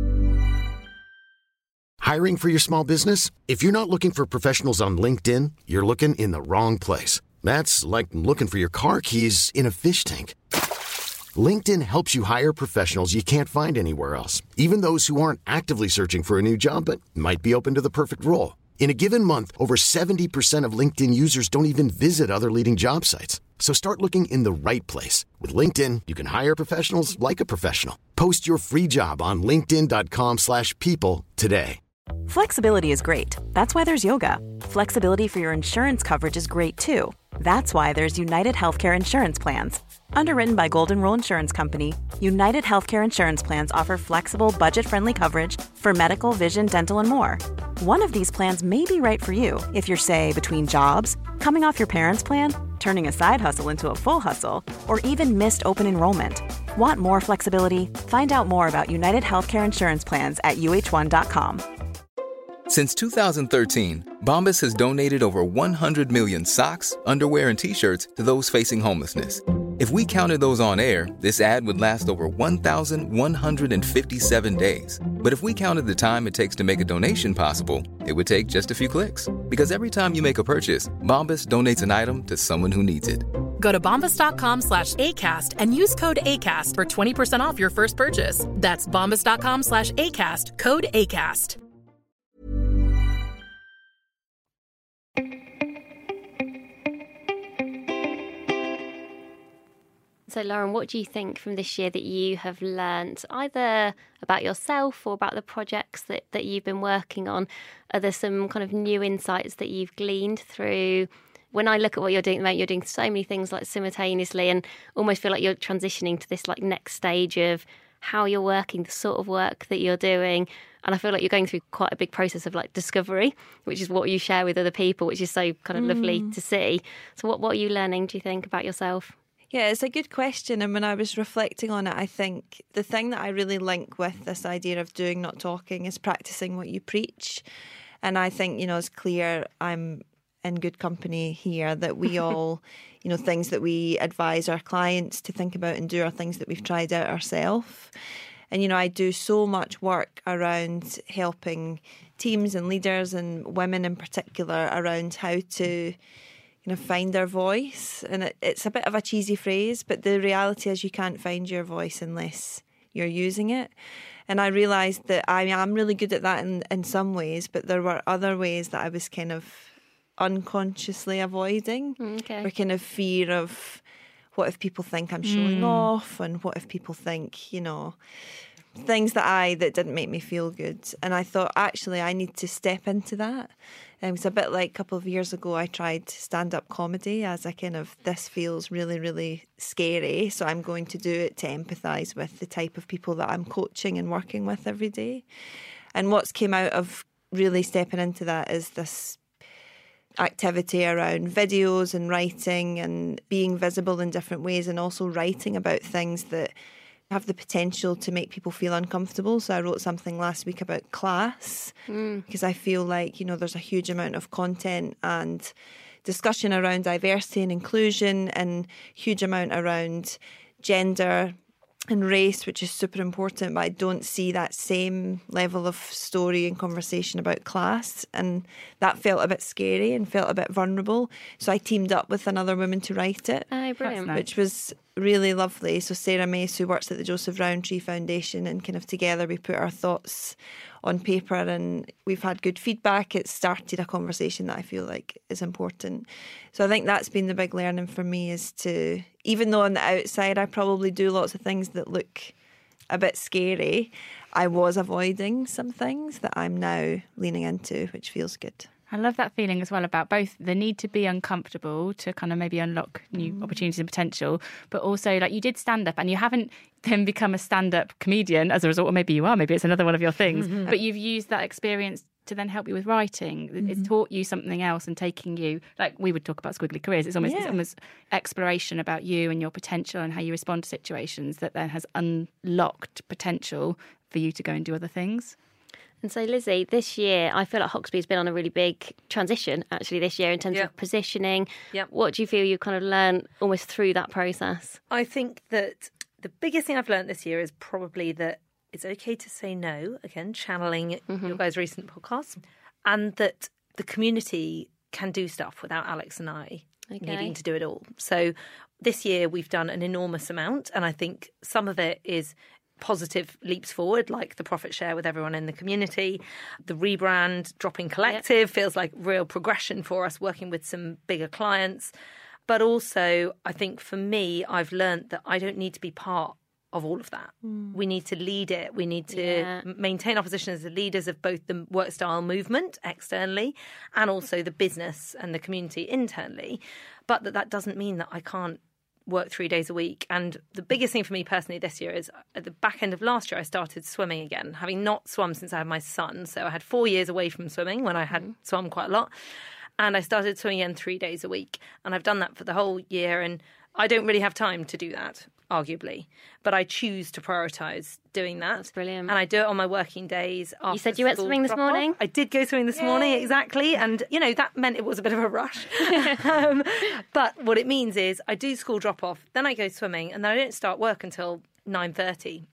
Hiring for your small business? If you're not looking for professionals on LinkedIn, you're looking in the wrong place. That's like looking for your car keys in a fish tank. LinkedIn helps you hire professionals you can't find anywhere else, even those who aren't actively searching for a new job but might be open to the perfect role. In a given month, over seventy percent of LinkedIn users don't even visit other leading job sites. So start looking in the right place. With LinkedIn, you can hire professionals like a professional. Post your free job on linkedin dot com slash people today. Flexibility is great. That's why there's yoga. Flexibility for your insurance coverage is great too. That's why there's United Healthcare Insurance Plans. Underwritten by Golden Rule Insurance Company, United Healthcare Insurance Plans offer flexible, budget-friendly coverage for medical, vision, dental, and more. One of these plans may be right for you if you're, say, between jobs, coming off your parents' plan, turning a side hustle into a full hustle, or even missed open enrollment. Want more flexibility? Find out more about United Healthcare Insurance Plans at U H one dot com. Since two thousand thirteen, Bombas has donated over one hundred million socks, underwear, and T-shirts to those facing homelessness. If we counted those on air, this ad would last over one thousand one hundred fifty-seven days. But if we counted the time it takes to make a donation possible, it would take just a few clicks. Because every time you make a purchase, Bombas donates an item to someone who needs it. Go to bombas.com slash ACAST and use code ACAST for twenty percent off your first purchase. That's bombas.com slash ACAST, code ACAST. So, Lauren, what do you think from this year that you have learnt, either about yourself or about the projects that, that you've been working on? Are there some kind of new insights that you've gleaned through? When I look at what you're doing, mate, you're doing so many things like simultaneously and almost feel like you're transitioning to this like next stage of how you're working, the sort of work that you're doing. And I feel like you're going through quite a big process of like discovery, which is what you share with other people, which is so kind of mm. lovely to see. So what, what are you learning, do you think, about yourself? Yeah, it's a good question. And when I was reflecting on it, I think the thing that I really link with this idea of doing, not talking, is practicing what you preach. And I think, you know, it's clear I'm in good company here that we all, you know, things that we advise our clients to think about and do are things that we've tried out ourselves. And, you know, I do so much work around helping teams and leaders and women in particular around how to you know, find their voice. And it, it's a bit of a cheesy phrase, but the reality is you can't find your voice unless you're using it. And I realised that I am really good at that in, in some ways, but there were other ways that I was kind of unconsciously avoiding. Okay. Or kind of fear of what if people think I'm showing mm. off, and what if people think, you know, things that I that didn't make me feel good. And I thought, actually, I need to step into that. It was a bit like a couple of years ago, I tried stand-up comedy as a kind of, this feels really, really scary, so I'm going to do it to empathise with the type of people that I'm coaching and working with every day. And what's came out of really stepping into that is this activity around videos and writing and being visible in different ways, and also writing about things that have the potential to make people feel uncomfortable. So I wrote something last week about class mm. because I feel like, you know, there's a huge amount of content and discussion around diversity and inclusion, and huge amount around gender and race, which is super important, but I don't see that same level of story and conversation about class. And that felt a bit scary and felt a bit vulnerable. So I teamed up with another woman to write it, oh, brilliant. Nice. Which was really lovely. So Sarah Mace, who works at the Joseph Rowntree Foundation, and kind of together we put our thoughts on paper, and we've had good feedback. It started a conversation that I feel like is important. So I think that's been the big learning for me, is to, even though on the outside I probably do lots of things that look a bit scary, I was avoiding some things that I'm now leaning into, which feels good. I love that feeling as well about both the need to be uncomfortable to kind of maybe unlock new mm. opportunities and potential, but also like you did stand up and you haven't then become a stand-up comedian as a result, or maybe you are, maybe it's another one of your things, mm-hmm. but you've used that experience to then help you with writing. Mm-hmm. It's taught you something else and taking you, like we would talk about squiggly careers, it's almost, yeah. it's almost exploration about you and your potential and how you respond to situations that then has unlocked potential for you to go and do other things. And so, Lizzie, this year, I feel like Hoxby has been on a really big transition, actually, this year in terms yep. of positioning. Yep. What do you feel you kind of learned almost through that process? I think that the biggest thing I've learned this year is probably that it's okay to say no, again, channeling mm-hmm. your guys' recent podcast, and that the community can do stuff without Alex and I okay. needing to do it all. So this year we've done an enormous amount, and I think some of it is positive leaps forward, like the profit share with everyone in the community. The rebrand, Dropping Collective, yep. feels like real progression for us, working with some bigger clients. But also, I think for me, I've learned that I don't need to be part of all of that. Mm. We need to lead it. We need to yeah. maintain our position as the leaders of both the work style movement externally and also the business and the community internally. But that that doesn't mean that I can't work three days a week. And the biggest thing for me personally this year is at the back end of last year, I started swimming again, having not swum since I had my son. So I had four years away from swimming when I had mm. swum quite a lot. And I started swimming again three days a week. And I've done that for the whole year. And I don't really have time to do that. arguably. But I choose to prioritise doing that. That's brilliant. And I do it on my working days. After You said you went school swimming this drop-off. morning? I did go swimming this Yay. morning, exactly. And, you know, that meant it was a bit of a rush. um, but what it means is I do school drop-off, then I go swimming, and then I don't start work until nine thirty.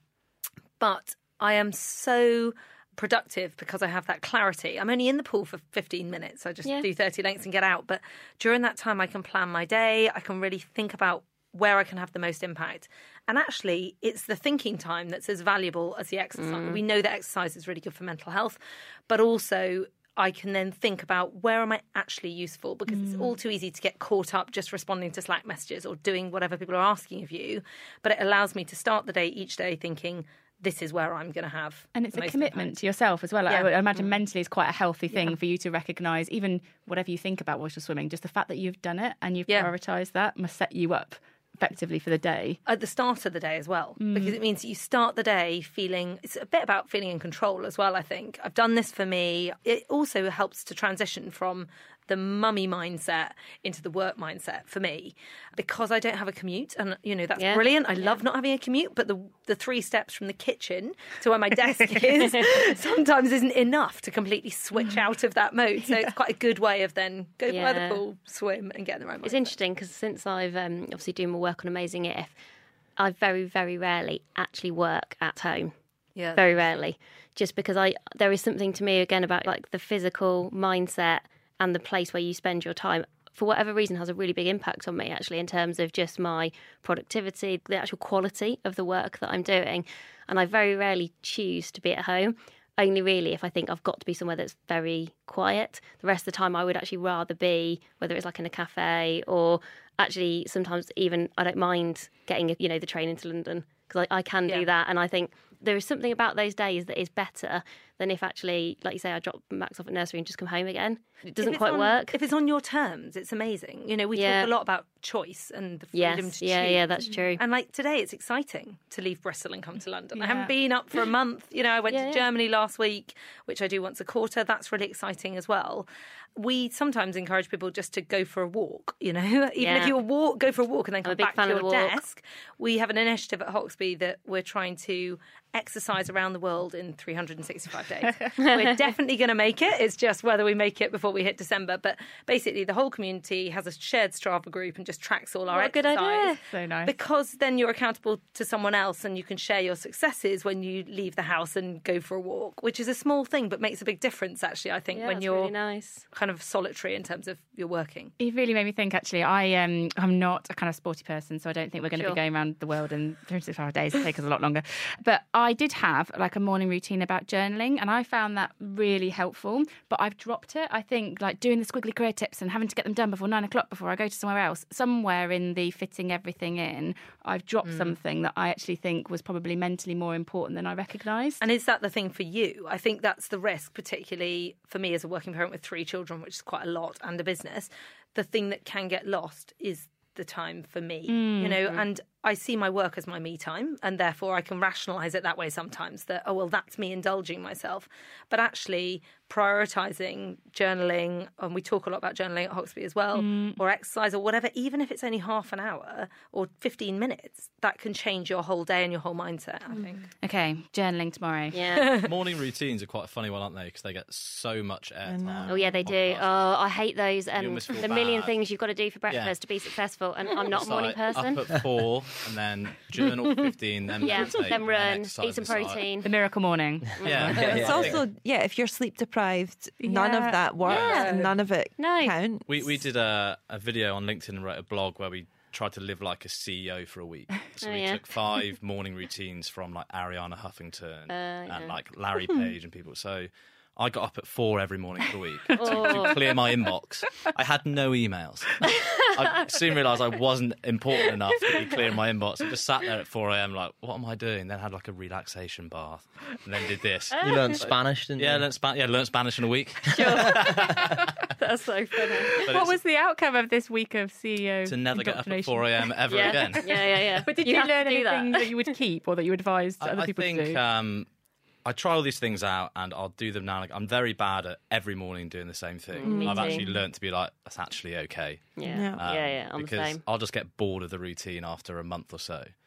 But I am so productive because I have that clarity. I'm only in the pool for fifteen minutes. I just Yeah. do thirty lengths and get out. But during that time, I can plan my day. I can really think about where I can have the most impact. And actually, it's the thinking time that's as valuable as the exercise. Mm. We know that exercise is really good for mental health, but also I can then think about where am I actually useful, because mm. it's all too easy to get caught up just responding to Slack messages or doing whatever people are asking of you. But it allows me to start the day each day thinking, this is where I'm going to have. And it's the a most commitment impact. to yourself as well. Yeah. I would imagine mentally it's quite a healthy thing Yeah. for you to recognise, even whatever you think about whilst you're swimming, just the fact that you've done it and you've Yeah. prioritised that must set you up effectively for the day. At the start of the day as well, Mm. because it means that you start the day feeling, it's a bit about feeling in control as well, I think. I've done this for me. It also helps to transition from the mummy mindset into the work mindset for me, because I don't have a commute, and you know that's Yeah. brilliant. I love not having a commute, but the the three steps from the kitchen to where my desk is sometimes isn't enough to completely switch out of that mode. So it's quite a good way of then go by Yeah. the pool, swim, and get in the right mindset. It's interesting because since I've um, obviously doing my work on Amazing If, I very, very rarely actually work at home. Yeah, Very rarely. Just because I there is something to me, again, about like the physical mindset and the place where you spend your time, for whatever reason, has a really big impact on me, actually, in terms of just my productivity, the actual quality of the work that I'm doing. And I very rarely choose to be at home, only really if I think I've got to be somewhere that's very quiet. The rest of the time, I would actually rather be, whether it's like in a cafe or actually sometimes even I don't mind getting, you know, the train into London, because I, I can Yeah. do that. And I think there is something about those days that is better than if actually, like you say, I drop Max off at nursery and just come home again. It doesn't If it's quite on- work. If it's on your terms, it's amazing. You know, we Yeah. talk a lot about choice and the freedom Yes, to yeah, choose. yeah, that's true. And like today, it's exciting to leave Bristol and come to London. I Yeah. haven't been up for a month. You know, I went Yeah, to yeah. Germany last week, which I do once a quarter. That's really exciting as well. We sometimes encourage people just to go for a walk, you know, even Yeah. if you walk, go for a walk and then I'm a come big back fan to of your the walk. desk. We have an initiative at Hawkesby that we're trying to exercise around the world in three hundred sixty-five days. We're definitely going to make it. It's just whether we make it before we hit December. But basically, the whole community has a shared Strava group and just tracks all our What a good exercise. idea. So nice. Because then you're accountable to someone else and you can share your successes when you leave the house and go for a walk, which is a small thing but makes a big difference, actually, I think, Yeah, when that's you're really nice. kind of solitary in terms of your working. It really made me think, actually. I, um, I'm not a kind of sporty person, so I don't think we're going to Sure. be going around the world in three hundred sixty-five days. It'll take us a lot longer. But I did have like a morning routine about journaling, and I found that really helpful. But I've dropped it. I think like doing the squiggly career tips and having to get them done before nine o'clock before I go to somewhere else, somewhere in the fitting everything in, I've dropped something that I actually think was probably mentally more important than I recognised. And is that the thing for you? I think that's the risk, particularly for me as a working parent with three children, which is quite a lot, and a business. The thing that can get lost is the time for me, you know, and I see my work as my me time, and therefore I can rationalise it that way sometimes, that, oh, well, that's me indulging myself. But actually prioritising journaling, and we talk a lot about journaling at Hawkesby as well, or exercise or whatever, even if it's only half an hour or fifteen minutes, that can change your whole day and your whole mindset, I think. Okay, journaling tomorrow. Yeah. Morning routines are quite a funny one, aren't they? Because they get so much airtime. Oh, yeah, they do. Oh, I hate those. Um, almost feel the million bad. things you've got to do for breakfast Yeah. to be successful, and I'm not It's a morning like person. Up at four and then journal for fifteen, then Yeah, meditate, then run, exercise eat some inside. protein. The miracle morning. Yeah, But it's yeah. also, yeah, if you're sleep deprived, none of Yeah. that works Yeah. and none of it No. counts. We we did a, a video on LinkedIn and wrote a blog where we tried to live like a C E O for a week. So Oh, we yeah. took five morning routines from like Ariana Huffington yeah. and like Larry Page and people. So I got up at four every morning for a week to, Oh. to clear my inbox. I had no emails. I soon realised I wasn't important enough to be clearing my inbox. I just sat there at four a.m. like, what am I doing? Then had like a relaxation bath and then did this. You learned Spanish, didn't Yeah, you? learned, Span- yeah, learned Spanish in a week. That's so funny. But What it's was the outcome of this week of C E O to never get up at indoctrination? four a.m. ever Yeah. again. yeah, yeah, yeah. But did You you, have to learn do that. anything that. you would keep or that you advised I, other I people think to do? um, I try all these things out and I'll do them now. Like, I'm very bad at every morning doing the same thing. Mm, me I've too. actually learnt to be like, that's actually okay. Yeah, Yeah. yeah, Um, yeah. I'm the because same. I'll just get bored of the routine after a month or so.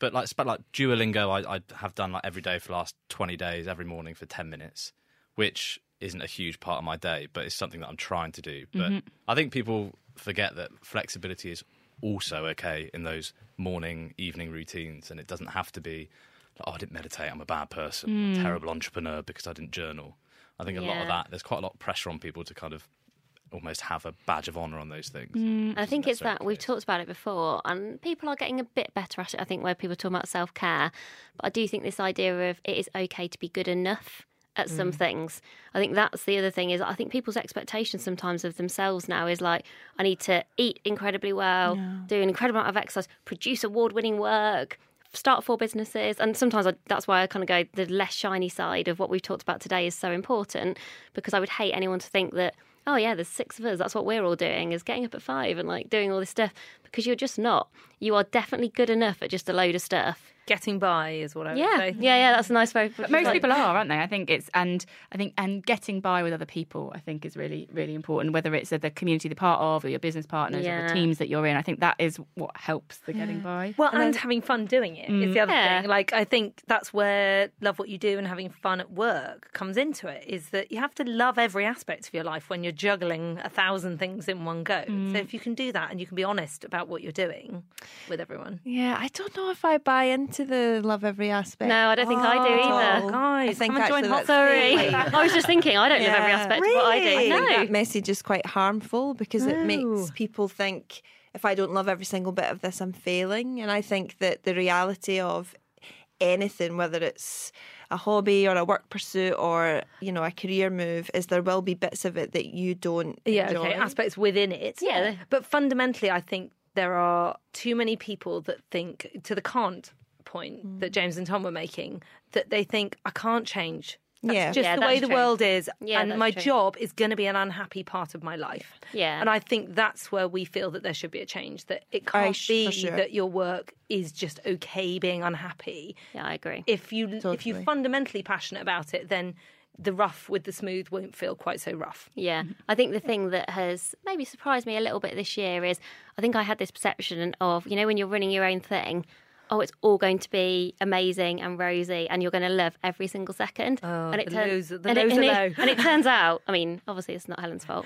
but like but like Duolingo, I, I have done like every day for the last twenty days, every morning for ten minutes, which isn't a huge part of my day, but it's something that I'm trying to do. But Mhm. I think people forget that flexibility is also okay in those morning, evening routines, and it doesn't have to be, like, oh, I didn't meditate, I'm a bad person, I'm a Mm. terrible entrepreneur because I didn't journal. I think a lot of Yeah. that, there's quite a lot of pressure on people to kind of almost have a badge of honour on those things. And I think it's necessarily that we've talked about it before, and people are getting a bit better at it. I think where people are talking about self care, but I do think this idea of it is okay to be good enough at some Mm. things. I think that's the other thing is I think people's expectations sometimes of themselves now is like I need to eat incredibly well, do an incredible amount of exercise, produce award winning work, start four businesses, and sometimes I, that's why I kind of go the less shiny side of what we've talked about today is so important, because I would hate anyone to think that, oh yeah, there's six of us, that's what we're all doing, is getting up at five and like doing all this stuff, because you're just not. You are definitely good enough at just a load of stuff. Getting by is what I would Yeah, say. yeah, yeah. That's a nice way. But most people are, aren't they? I think it's and I think and getting by with other people, I think, is really really important. Whether it's the community you're part of, or your business partners, or Yeah. the teams that you're in, I think that is what helps the getting by. Well, and, having fun doing it is Mm. the other Yeah. thing. Like, I think that's where love what you do and having fun at work comes into it, is that you have to love every aspect of your life when you're juggling a thousand things in one go. Mm. So if you can do that and you can be honest about what you're doing with everyone. Yeah, I don't know if I buy into the love every aspect. No, I don't think I do either. Oh, Guys, I think come and join actually Hot that's- Sorry. I was just thinking, I don't love every aspect of what I do. I think No. that message is quite harmful because it No. makes people think if I don't love every single bit of this, I'm failing. And I think that the reality of anything, whether it's a hobby or a work pursuit or, you know, a career move, is there will be bits of it that you don't Yeah, enjoy. okay, aspects within it. Yeah. But fundamentally, I think there are too many people that think, to the can't point that James and Tom were making, that they think, I can't change. That's Yeah. just Yeah, the way that's the true. world is, Yeah, and that's my true. job is going to be an unhappy part of my life. Yeah. And I think that's where we feel that there should be a change, that it I can't sh- be for sure. that your work is just okay being unhappy. Yeah, I agree. If you if Totally. you're fundamentally passionate about it, then the rough with the smooth won't feel quite so rough. Yeah, I think the thing that has maybe surprised me a little bit this year is I think I had this perception of, you know, when you're running your own thing, oh, it's all going to be amazing and rosy and you're going to love every single second. Oh, and it the turn- lows- the and it- lows and are it- low. And it turns out, I mean, obviously it's not Helen's fault,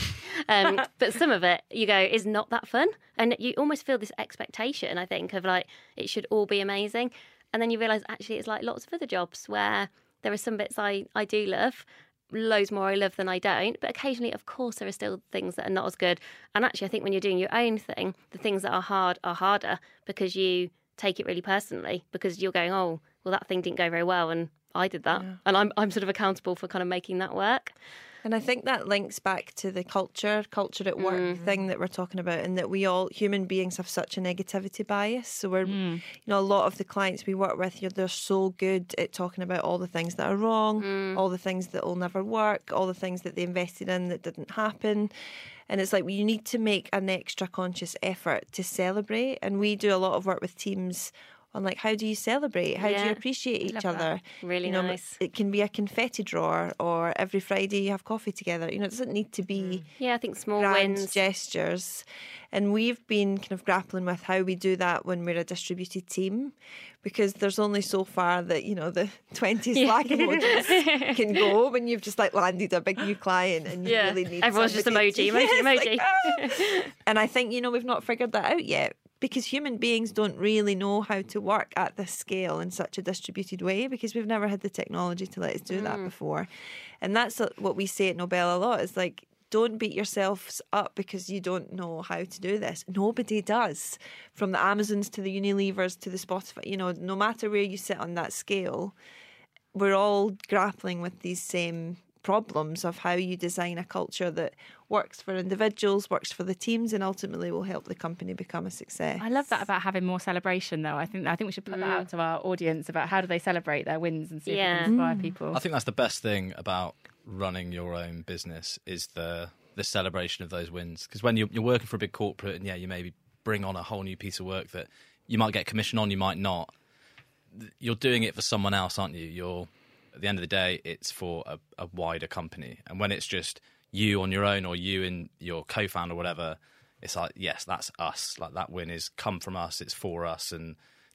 um, but some of it, you go, is not that fun. And you almost feel this expectation, I think, of like, it should all be amazing. And then you realise actually it's like lots of other jobs where there are some bits I, I do love, loads more I love than I don't, but occasionally, of course, there are still things that are not as good. And actually, I think when you're doing your own thing, the things that are hard are harder because you take it really personally, because you're going, oh, well, that thing didn't go very well and I did that. And I'm I'm sort of accountable for kind of making that work. And I think that links back to the culture, culture at work Mm. thing that we're talking about, and that we all, human beings, have such a negativity bias. So we're, you know, a lot of the clients we work with, you're, they're so good at talking about all the things that are wrong, all the things that will never work, all the things that they invested in that didn't happen. And it's like you need to make an extra conscious effort to celebrate. And we do a lot of work with teams on like, how do you celebrate? How do Yeah. you appreciate each Love that. other? Really You know, nice. It can be a confetti drawer, or every Friday you have coffee together. You know, it doesn't need to be Yeah, I think small grand wins. gestures. And we've been kind of grappling with how we do that when we're a distributed team, because there's only so far that, you know, the twenty Slack emojis can go when you've just like landed a big new client and you Yeah. really need Everyone's just somebody emoji, to- emoji, Yeah, it's emoji. like, ah. And I think, you know, we've not figured that out yet, because human beings don't really know how to work at this scale in such a distributed way, because we've never had the technology to let us do that before. And that's what we say at Nobel a lot, is like, don't beat yourselves up because you don't know how to do this. Nobody does. From the Amazons to the Unilevers to the Spotify, you know, no matter where you sit on that scale, we're all grappling with these same problems of how you design a culture that works for individuals, works for the teams, and ultimately will help the company become a success. I love that about having more celebration, though. I think I think we should put that out to our audience about how do they celebrate their wins and see Yeah. if we can inspire people. I think that's the best thing about running your own business is the the celebration of those wins. Because when you're, you're working for a big corporate and, yeah, you maybe bring on a whole new piece of work that you might get commission on, you might not. You're doing it for someone else, aren't you? You're at the end of the day, it's for a, a wider company. And when it's just you on your own or you and your co-founder or whatever, it's like, yes, that's us. Like that win is come from us, it's for us, and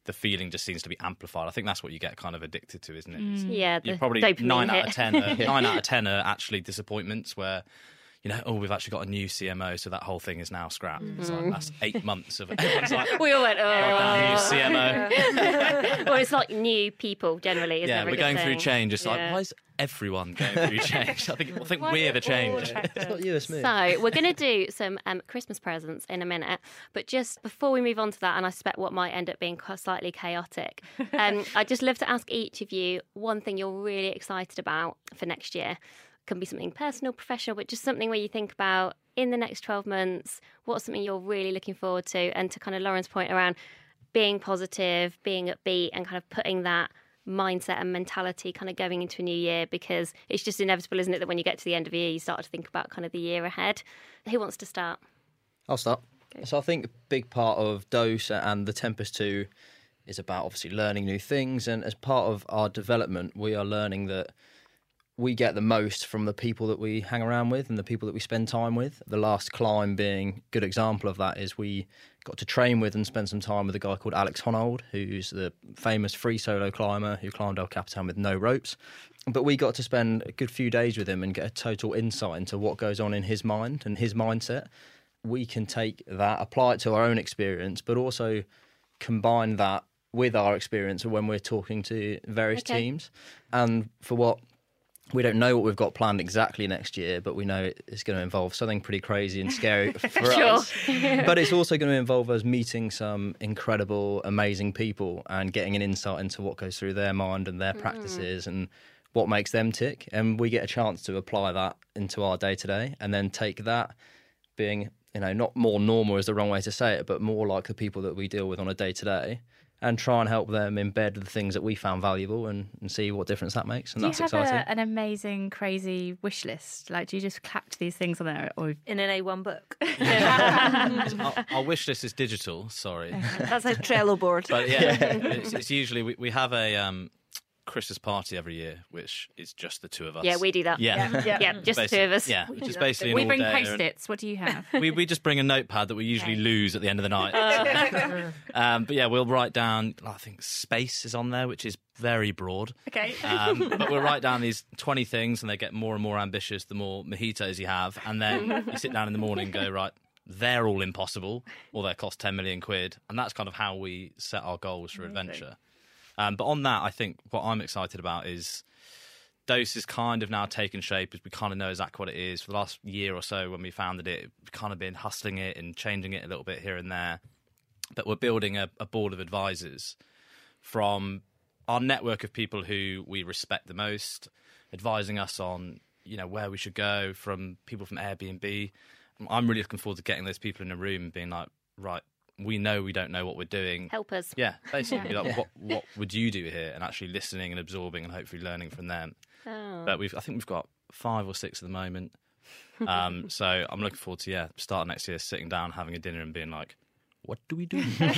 the feeling just seems to be amplified. I think that's what you get kind of addicted to, isn't it? It's- Yeah, the You're probably dopamine nine out hit. of ten. Are, nine out of ten are actually disappointments where, you know, oh, we've actually got a new C M O, so that whole thing is now scrapped. It's like that's eight months of everyone's like, We all went, oh. "Goddamn, new C M O. Well, it's like new people generally. Is Yeah, never a we're good going thing. through change. It's like, Yeah. why is everyone going through change? I think I think we're the change. It's not you, it's me. So we're going to do some um, Christmas presents in a minute, but just before we move on to that, and I suspect what might end up being quite slightly chaotic, um, I'd just love to ask each of you one thing you're really excited about for next year. Can be something personal, professional, but just something where you think about in the next twelve months, what's something you're really looking forward to? And to kind of Lauren's point around being positive, being upbeat, and kind of putting that mindset and mentality kind of going into a new year, because it's just inevitable, isn't it, that when you get to the end of the year, you start to think about kind of the year ahead. Who wants to start? I'll start. So I think a big part of Dose and the Tempest two is about obviously learning new things. And as part of our development, we are learning that we get the most from the people that we hang around with and the people that we spend time with. The last climb being a good example of that is we got to train with and spend some time with a guy called Alex Honnold, who's the famous free solo climber who climbed El Capitan with no ropes. But we got to spend a good few days with him and get a total insight into what goes on in his mind and his mindset. We can take that, apply it to our own experience, but also combine that with our experience when we're talking to various Okay. teams. And for what we don't know what we've got planned exactly next year, but we know it's going to involve something pretty crazy and scary for Sure. us. But it's also going to involve us meeting some incredible, amazing people and getting an insight into what goes through their mind and their practices and what makes them tick. And we get a chance to apply that into our day-to-day and then take that being, you know, not more normal is the wrong way to say it, but more like the people that we deal with on a day-to-day, and try and help them embed the things that we found valuable and, and see what difference that makes. And Do you that's have exciting. a, an amazing, crazy wish list? Like, do you just clap these things on there? Or In an A one book. our, our wish list is digital. Sorry, That's a Trello board. but yeah, it's, it's usually we, we have a um, Christmas party every year, which is just the two of us. Yeah, we do that. Yeah, Yeah. Yeah, just the two of us. Yeah, which is basically an we all bring day- post-its. What do you have? We we just bring a notepad that we usually lose at the end of the night. um, but yeah, we'll write down. I think space is on there, which is very broad. Okay. Um, but we'll write down these twenty things, and they get more and more ambitious the more mojitos you have. And then you sit down in the morning and go, right, they're all impossible, or they cost ten million quid. And that's kind of how we set our goals for adventure. Um, but on that, I think what I'm excited about is Dose has kind of now taken shape, as we kind of know exactly what it is. For the last year or so when we founded it, we've kind of been hustling it and changing it a little bit here and there. But we're building a, a board of advisors from our network of people who we respect the most, advising us on, you know, where we should go, from people from Airbnb. I'm really looking forward to getting those people in a room and being like, right, we know we don't know what we're doing. Help us. Yeah, basically, Yeah. like, Yeah. what what would you do here? And actually listening and absorbing and hopefully learning from them. Oh. But we've, I think we've got five or six at the moment. Um, so I'm looking forward to yeah, start next year, sitting down, having a dinner, and being like, what do we do?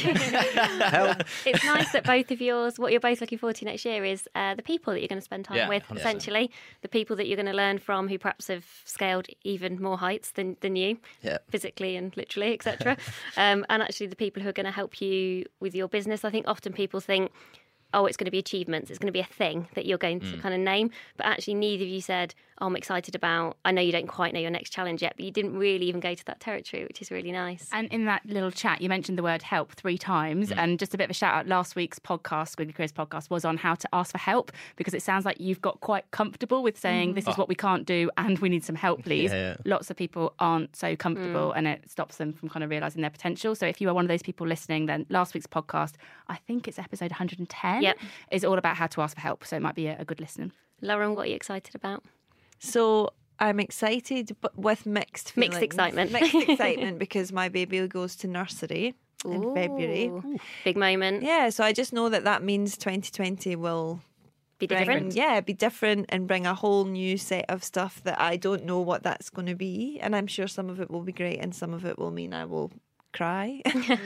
Help. It's nice that both of yours, what you're both looking forward to next year is uh, the people that you're going to spend time Yeah, with, one hundred percent. essentially. The people that you're going to learn from who perhaps have scaled even more heights than, than you, Yeah. physically and literally, et cetera. um, and actually the people who are going to help you with your business. I think often people think, oh, it's going to be achievements, it's going to be a thing that you're going to Mm. kind of name. But actually neither of you said, oh, I'm excited about, I know you don't quite know your next challenge yet, but you didn't really even go to that territory, which is really nice. And in that little chat, you mentioned the word help three times. And just a bit of a shout out, last week's podcast, Squiggly Careers podcast, was on how to ask for help, because it sounds like you've got quite comfortable with saying, this is Oh. what we can't do and we need some help, please. Yeah, yeah. Lots of people aren't so comfortable and it stops them from kind of realising their potential. So if you are one of those people listening, then last week's podcast, I think it's episode one hundred ten, Yep. is all about how to ask for help. So it might be a, a good listen. Lauren, what are you excited about? So I'm excited, but with mixed feelings. Mixed excitement. Mixed excitement because my baby goes to nursery in February. Ooh, big moment. Yeah, so I just know that that means twenty twenty will Be bring, different. yeah, be different and bring a whole new set of stuff that I don't know what that's going to be. And I'm sure some of it will be great and some of it will mean I will cry.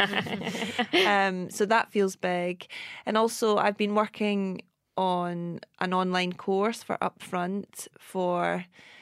um, so that feels big. And also I've been working on an online course for Upfront for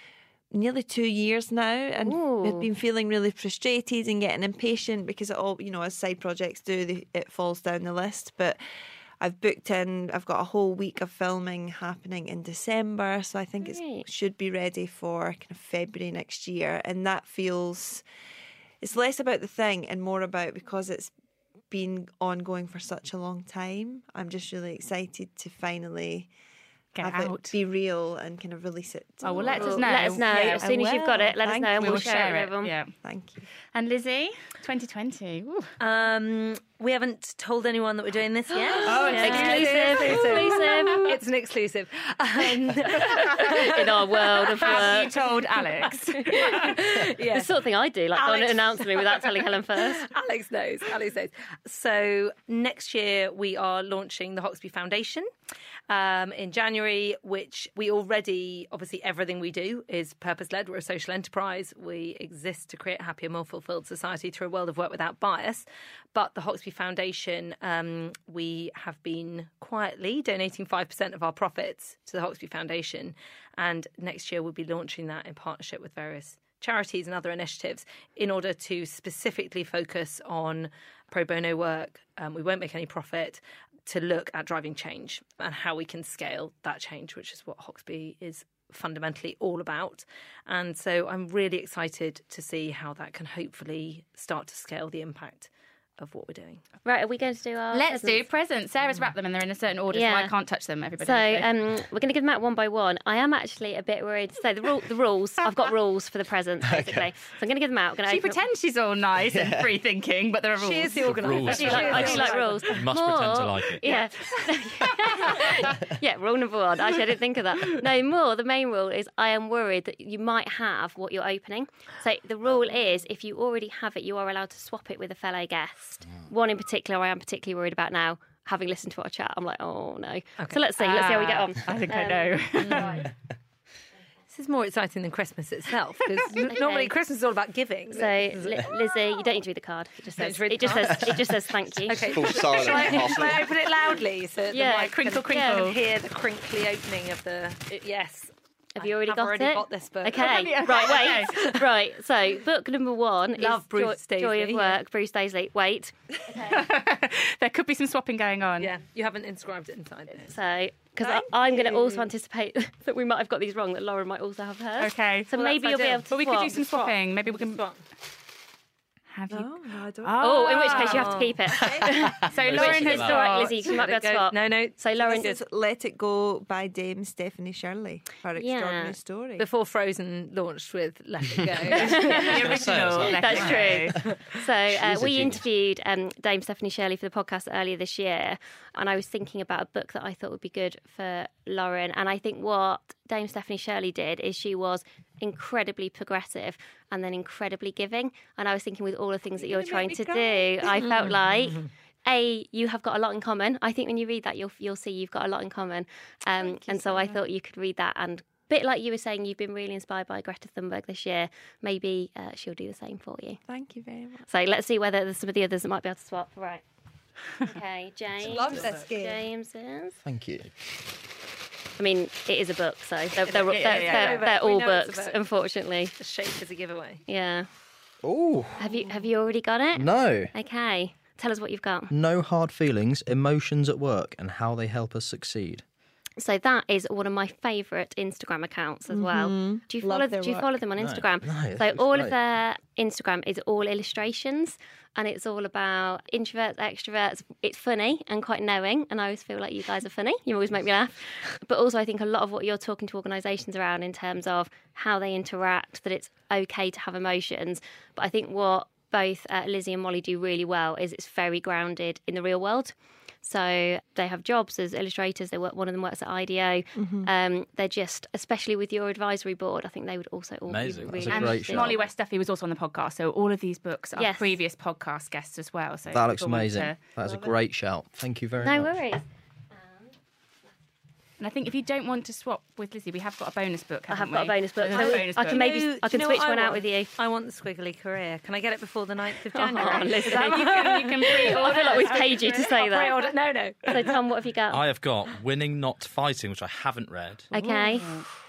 nearly two years now, and Ooh. we've been feeling really frustrated and getting impatient because it all, you know, as side projects do, they, it falls down the list. But I've booked in, I've got a whole week of filming happening in December, so I think Right. it should be ready for kind of February next year. And that feels, it's less about the thing and more about, because it's been ongoing for such a long time, I'm just really excited to finally Get have out. it be real and kind of release it. Oh, well, let us Well, know. let us know. Yeah, As soon I as you've got will. it, let us Thank know and you. we'll we'll share share it it. with them. Yeah. Thank you. And Lizzie, twenty twenty. Ooh. Um, we haven't told anyone that we're doing this yet. Oh, Exclusive, exclusive. It's an exclusive. Um, In our world of Have you work. told Alex? yeah. The sort of thing I do, like go and Alex. announce me without telling Helen first. Alex knows. Alex knows. So next year we are launching the Hoxby Foundation um, in January, which we already, obviously everything we do is purpose-led. We're a social enterprise. We exist to create a happier, more fulfilled society through a world of work without bias. But the Hoxby Foundation, um, we have been quietly donating five percent of our profits to the Hoxby Foundation. And next year we'll be launching that in partnership with various charities and other initiatives in order to specifically focus on pro bono work. Um, we won't make any profit, to look at driving change and how we can scale that change, which is what Hoxby is fundamentally all about. And so I'm really excited to see how that can hopefully start to scale the impact of what we're doing. Right, are we going to do our Let's do presents? presents. Sarah's wrapped them and they're in a certain order, so Yeah. I can't touch them, everybody. So um, we're going to give them out one by one. I am actually a bit worried. So the, rule, the rules, I've got rules for the presents, basically. So I'm going to give them out. Gonna She open- pretends she's all nice and free thinking, but there are rules. She is the organiser. rules. I do like, I do like rules. You must pretend to like it. Yeah. Yeah, rule number one. Actually, I didn't think of that. No, more, the main rule is I am worried that you might have what you're opening. So the rule is if you already have it, you are allowed to swap it with a fellow guest. One in particular I am particularly worried about now. Having listened to our chat, I'm like, oh no. So let's see. Let's see how we get on. I think I Um, know. right. This is more exciting than Christmas itself, because normally Christmas is all about giving. So, Li- Lizzie, you don't need to read the card. It just Don't says, read the it just card? says, it just says thank you. Okay. Full silent. Shall I, half shall I open it loudly so that Yeah, the mic crinkle, can, crinkle. can hear the crinkly opening of the... It, yes. Have you already I've got already it? got this book. Okay, Okay, right, wait. Right, so book number one Love is Bruce Joy, Joy of Daisley, Work, Bruce Daisley. Wait. There could be some swapping going on. Yeah, you haven't inscribed it inside it. So, because Thank I'm going to you. also anticipate that we might have got these wrong, that Lauren might also have hers. Okay. So Well, maybe that's you'll be ideal. able to But we could do swap. some swapping. Maybe we can. Swap. Have you? No, no, I don't. Oh, in which case you have to keep it. So In Lauren which- has it's all right, got. Lizzie, you might be able to swap. No, no. So Lauren, This is Let It Go by Dame Stephanie Shirley, her extraordinary story. Before Frozen launched with Let It Go. The original. Let That's It Go. true. So uh, She's a we genius. interviewed um, Dame Stephanie Shirley for the podcast earlier this year, and I was thinking about a book that I thought would be good for Lauren. And I think what Dame Stephanie Shirley did is she was incredibly progressive and then incredibly giving. And I was thinking with all the things that you're trying to do, I felt like A, you have got a lot in common. I think when you read that, you'll you'll see you've got a lot in common. Um, and so I thought you could read that, and bit like you were saying, you've been really inspired by Greta Thunberg this year. Maybe uh, she'll do the same for you. Thank you very much. So let's see whether there's some of the others that might be able to swap. Right. Okay, James. Love this game. James's. Thank you. I mean, it is a book, so they're, they're, Yeah, they're, yeah, yeah. they're, they're We all know it's a books, book. unfortunately. The shape is a giveaway. Yeah. Oh, Have you have you already got it? no. Okay. Tell us what you've got. No hard feelings, emotions at work, and how they help us succeed. So that is one of my favourite Instagram accounts as well. Do you Love follow? their Do you work. follow them on Instagram? No, so that's all great. of their Instagram is all illustrations, and it's all about introverts, extroverts. It's funny and quite knowing, and I always feel like you guys are funny. You always make me laugh. But also, I think a lot of what you're talking to organisations around in terms of how they interact, that it's okay to have emotions. But I think what both uh, Lizzie and Molly do really well is it's very grounded in the real world. So they have jobs as illustrators. They work. One of them works at I D O. Um, they're just, especially with your advisory board, I think they would also all Amazing. be That's really a And great interested. show. Molly West Duffy was also on the podcast, so all of these books are Yes. previous podcast guests as well. So That if looks people want amazing. to- That is a great shout. Thank you very No much. worries. And I think if you don't want to swap with Lizzie, we have got a bonus book. I have haven't got a we? bonus book. There's a So bonus I book. can maybe Do you- I do can you know switch what I one out want? with you. I want the squiggly career. Can I get it before the ninth of Oh, January? Lizzie. You can, you can pre-order. I feel like we've paid you to say I'll that. pre-order- No, no. So Tom, what have you got? I have got Winning Not Fighting, which I haven't read. Okay.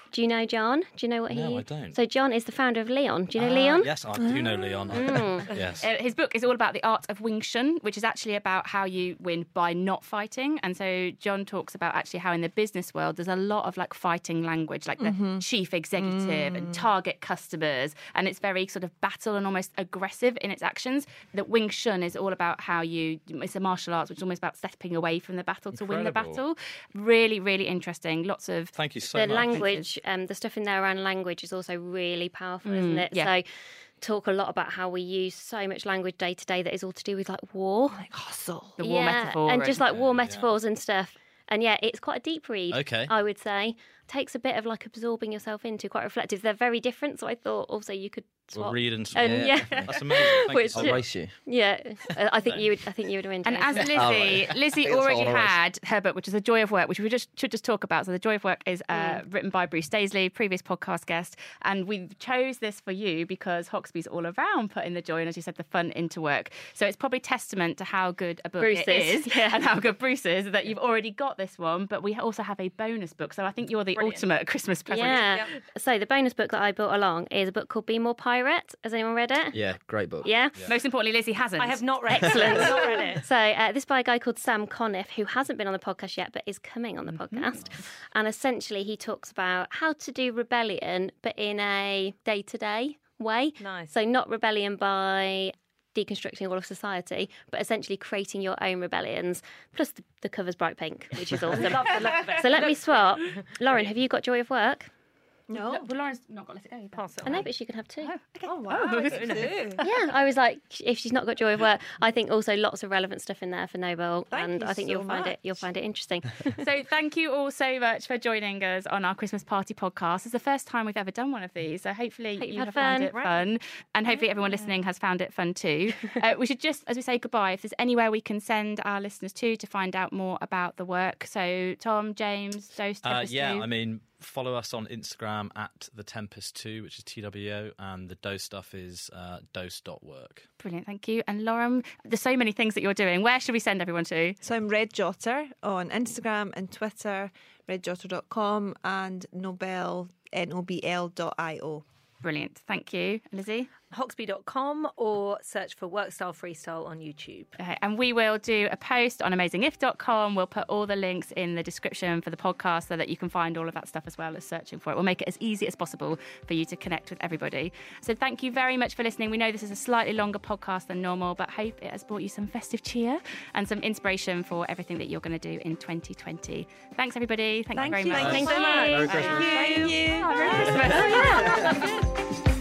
Do you know John? Do you know what he... No, I don't. So John is the founder of Leon. Do you know Uh, Leon? Yes, I do know Leon. Mm. Yes. Uh, his book is all about the art of Wing Chun, which is actually about how you win by not fighting. And so John talks about actually how in the business world there's a lot of like fighting language, like the Mm-hmm. chief executive Mm. and target customers, and it's very sort of battle and almost aggressive in its actions. That Wing Chun is all about how you, it's a martial arts, which is almost about stepping away from the battle to win the Incredible. battle. Really, really interesting. Lots of Thank you so The much. language, um, the stuff in there around language is also really powerful, isn't it? yeah. So talk a lot about how we use so much language day to day that is all to do with like war. Like hustle. the war yeah, metaphor. and just like war metaphors and stuff. And yeah, it's quite a deep read. Okay. I would say takes a bit of like absorbing yourself into, quite reflective. They're very different, so I thought also you could swap. We'll read and And swap. yeah, That's amazing. Thank Which- you. I'll race you. yeah. Uh, I think you would. I think you would enjoy. And as it. Lizzie, right. Lizzie That's all already I was. had her book, which is The Joy of Work, which we just should just talk about. So The Joy of Work is uh, Mm. written by Bruce Daisley, previous podcast guest, and we chose this for you because Hawksby's all around putting the joy and, as you said, the fun into work. So it's probably testament to how good a book Bruce it is, is yeah. and how good Bruce is that you've already got this one. But we also have a bonus book, so I think you're the ultimate Christmas present. yeah. So the bonus book that I brought along is a book called Be More Pirate. Has anyone read it? Yeah, great book. Yeah. Most importantly, Lizzie hasn't. I have not read it. Excellent. I have not read it. So uh, this by a guy called Sam Conniff, who hasn't been on the podcast yet, but is coming on the podcast. And essentially, he talks about how to do rebellion, but in a day-to-day way. Nice. So not rebellion by deconstructing all of society, but essentially creating your own rebellions. Plus, the, the cover's bright pink, which is awesome. Love the look of it. So let me swap. Lauren, have you got Joy of Work? No. Well, Lauren's not got to let it go. either. Pass it I know, on. but she can have two. Oh, wow. I do. Yeah, I was like, if she's not got Joy of Work, I think also lots of relevant stuff in there for Nobel, Thank and you I think so you'll find it much. you'll find it interesting. So thank you all so much for joining us on our Christmas party podcast. It's the first time we've ever done one of these, so hopefully Hope you've you had have found fun. it fun, and hopefully everyone listening has found it fun too. Uh, we should just, as we say goodbye, if there's anywhere we can send our listeners to to find out more about the work. So Tom, James, Dose, Uh, Tempest yeah, two. I mean, follow us on Instagram at the Tempest two, which is T W O, and the Dose stuff is uh, dose dot work. Brilliant, thank you. And Lauren, there's so many things that you're doing. Where should we send everyone to? So I'm Red Jotter on Instagram and Twitter, red jotter dot com, and Nobel, N O B L dot I O. Brilliant, thank you. Lizzie? Hawksby dot com or search for Workstyle Freestyle on YouTube. Okay, and we will do a post on amazing if dot com. We'll put all the links in the description for the podcast so that you can find all of that stuff as well as searching for it. We'll make it as easy as possible for you to connect with everybody. So thank you very much for listening. We know this is a slightly longer podcast than normal, but hope it has brought you some festive cheer and some inspiration for everything that you're going to do in twenty twenty. Thanks, everybody. Thank, Thank you you. very much. Thank you. Merry Christmas. Thank you. Oh, Merry Christmas. Oh, yeah. That's good.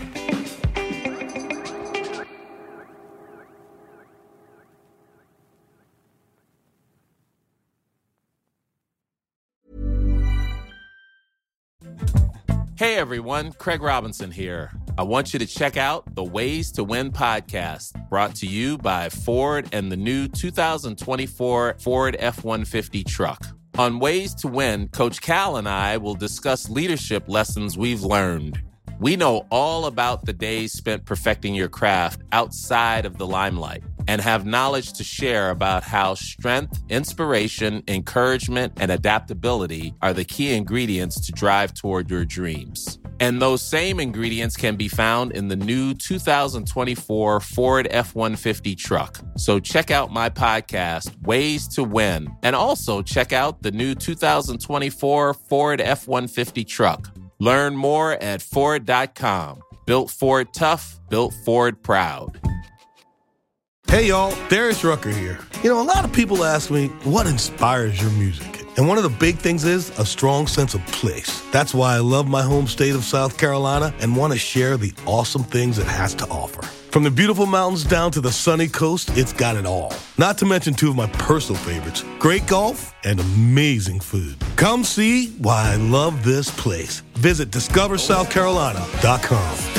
Hey everyone, Craig Robinson here. I want you to check out the Ways to Win podcast, brought to you by Ford and the new two thousand twenty-four Ford F one fifty truck. On Ways to Win, Coach Cal and I will discuss leadership lessons we've learned. We know all about the days spent perfecting your craft outside of the limelight and have knowledge to share about how strength, inspiration, encouragement, and adaptability are the key ingredients to drive toward your dreams. And those same ingredients can be found in the new two thousand twenty-four Ford F one fifty truck. So check out my podcast, Ways to Win, and also check out the new two thousand twenty-four Ford F one fifty truck. Learn more at Ford dot com. Built Ford tough, built Ford proud. Hey y'all, Darius Rucker here. You know, a lot of people ask me, what inspires your music? And one of the big things is a strong sense of place. That's why I love my home state of South Carolina and want to share the awesome things it has to offer. From the beautiful mountains down to the sunny coast, it's got it all. Not to mention two of my personal favorites, great golf and amazing food. Come see why I love this place. Visit discover south carolina dot com.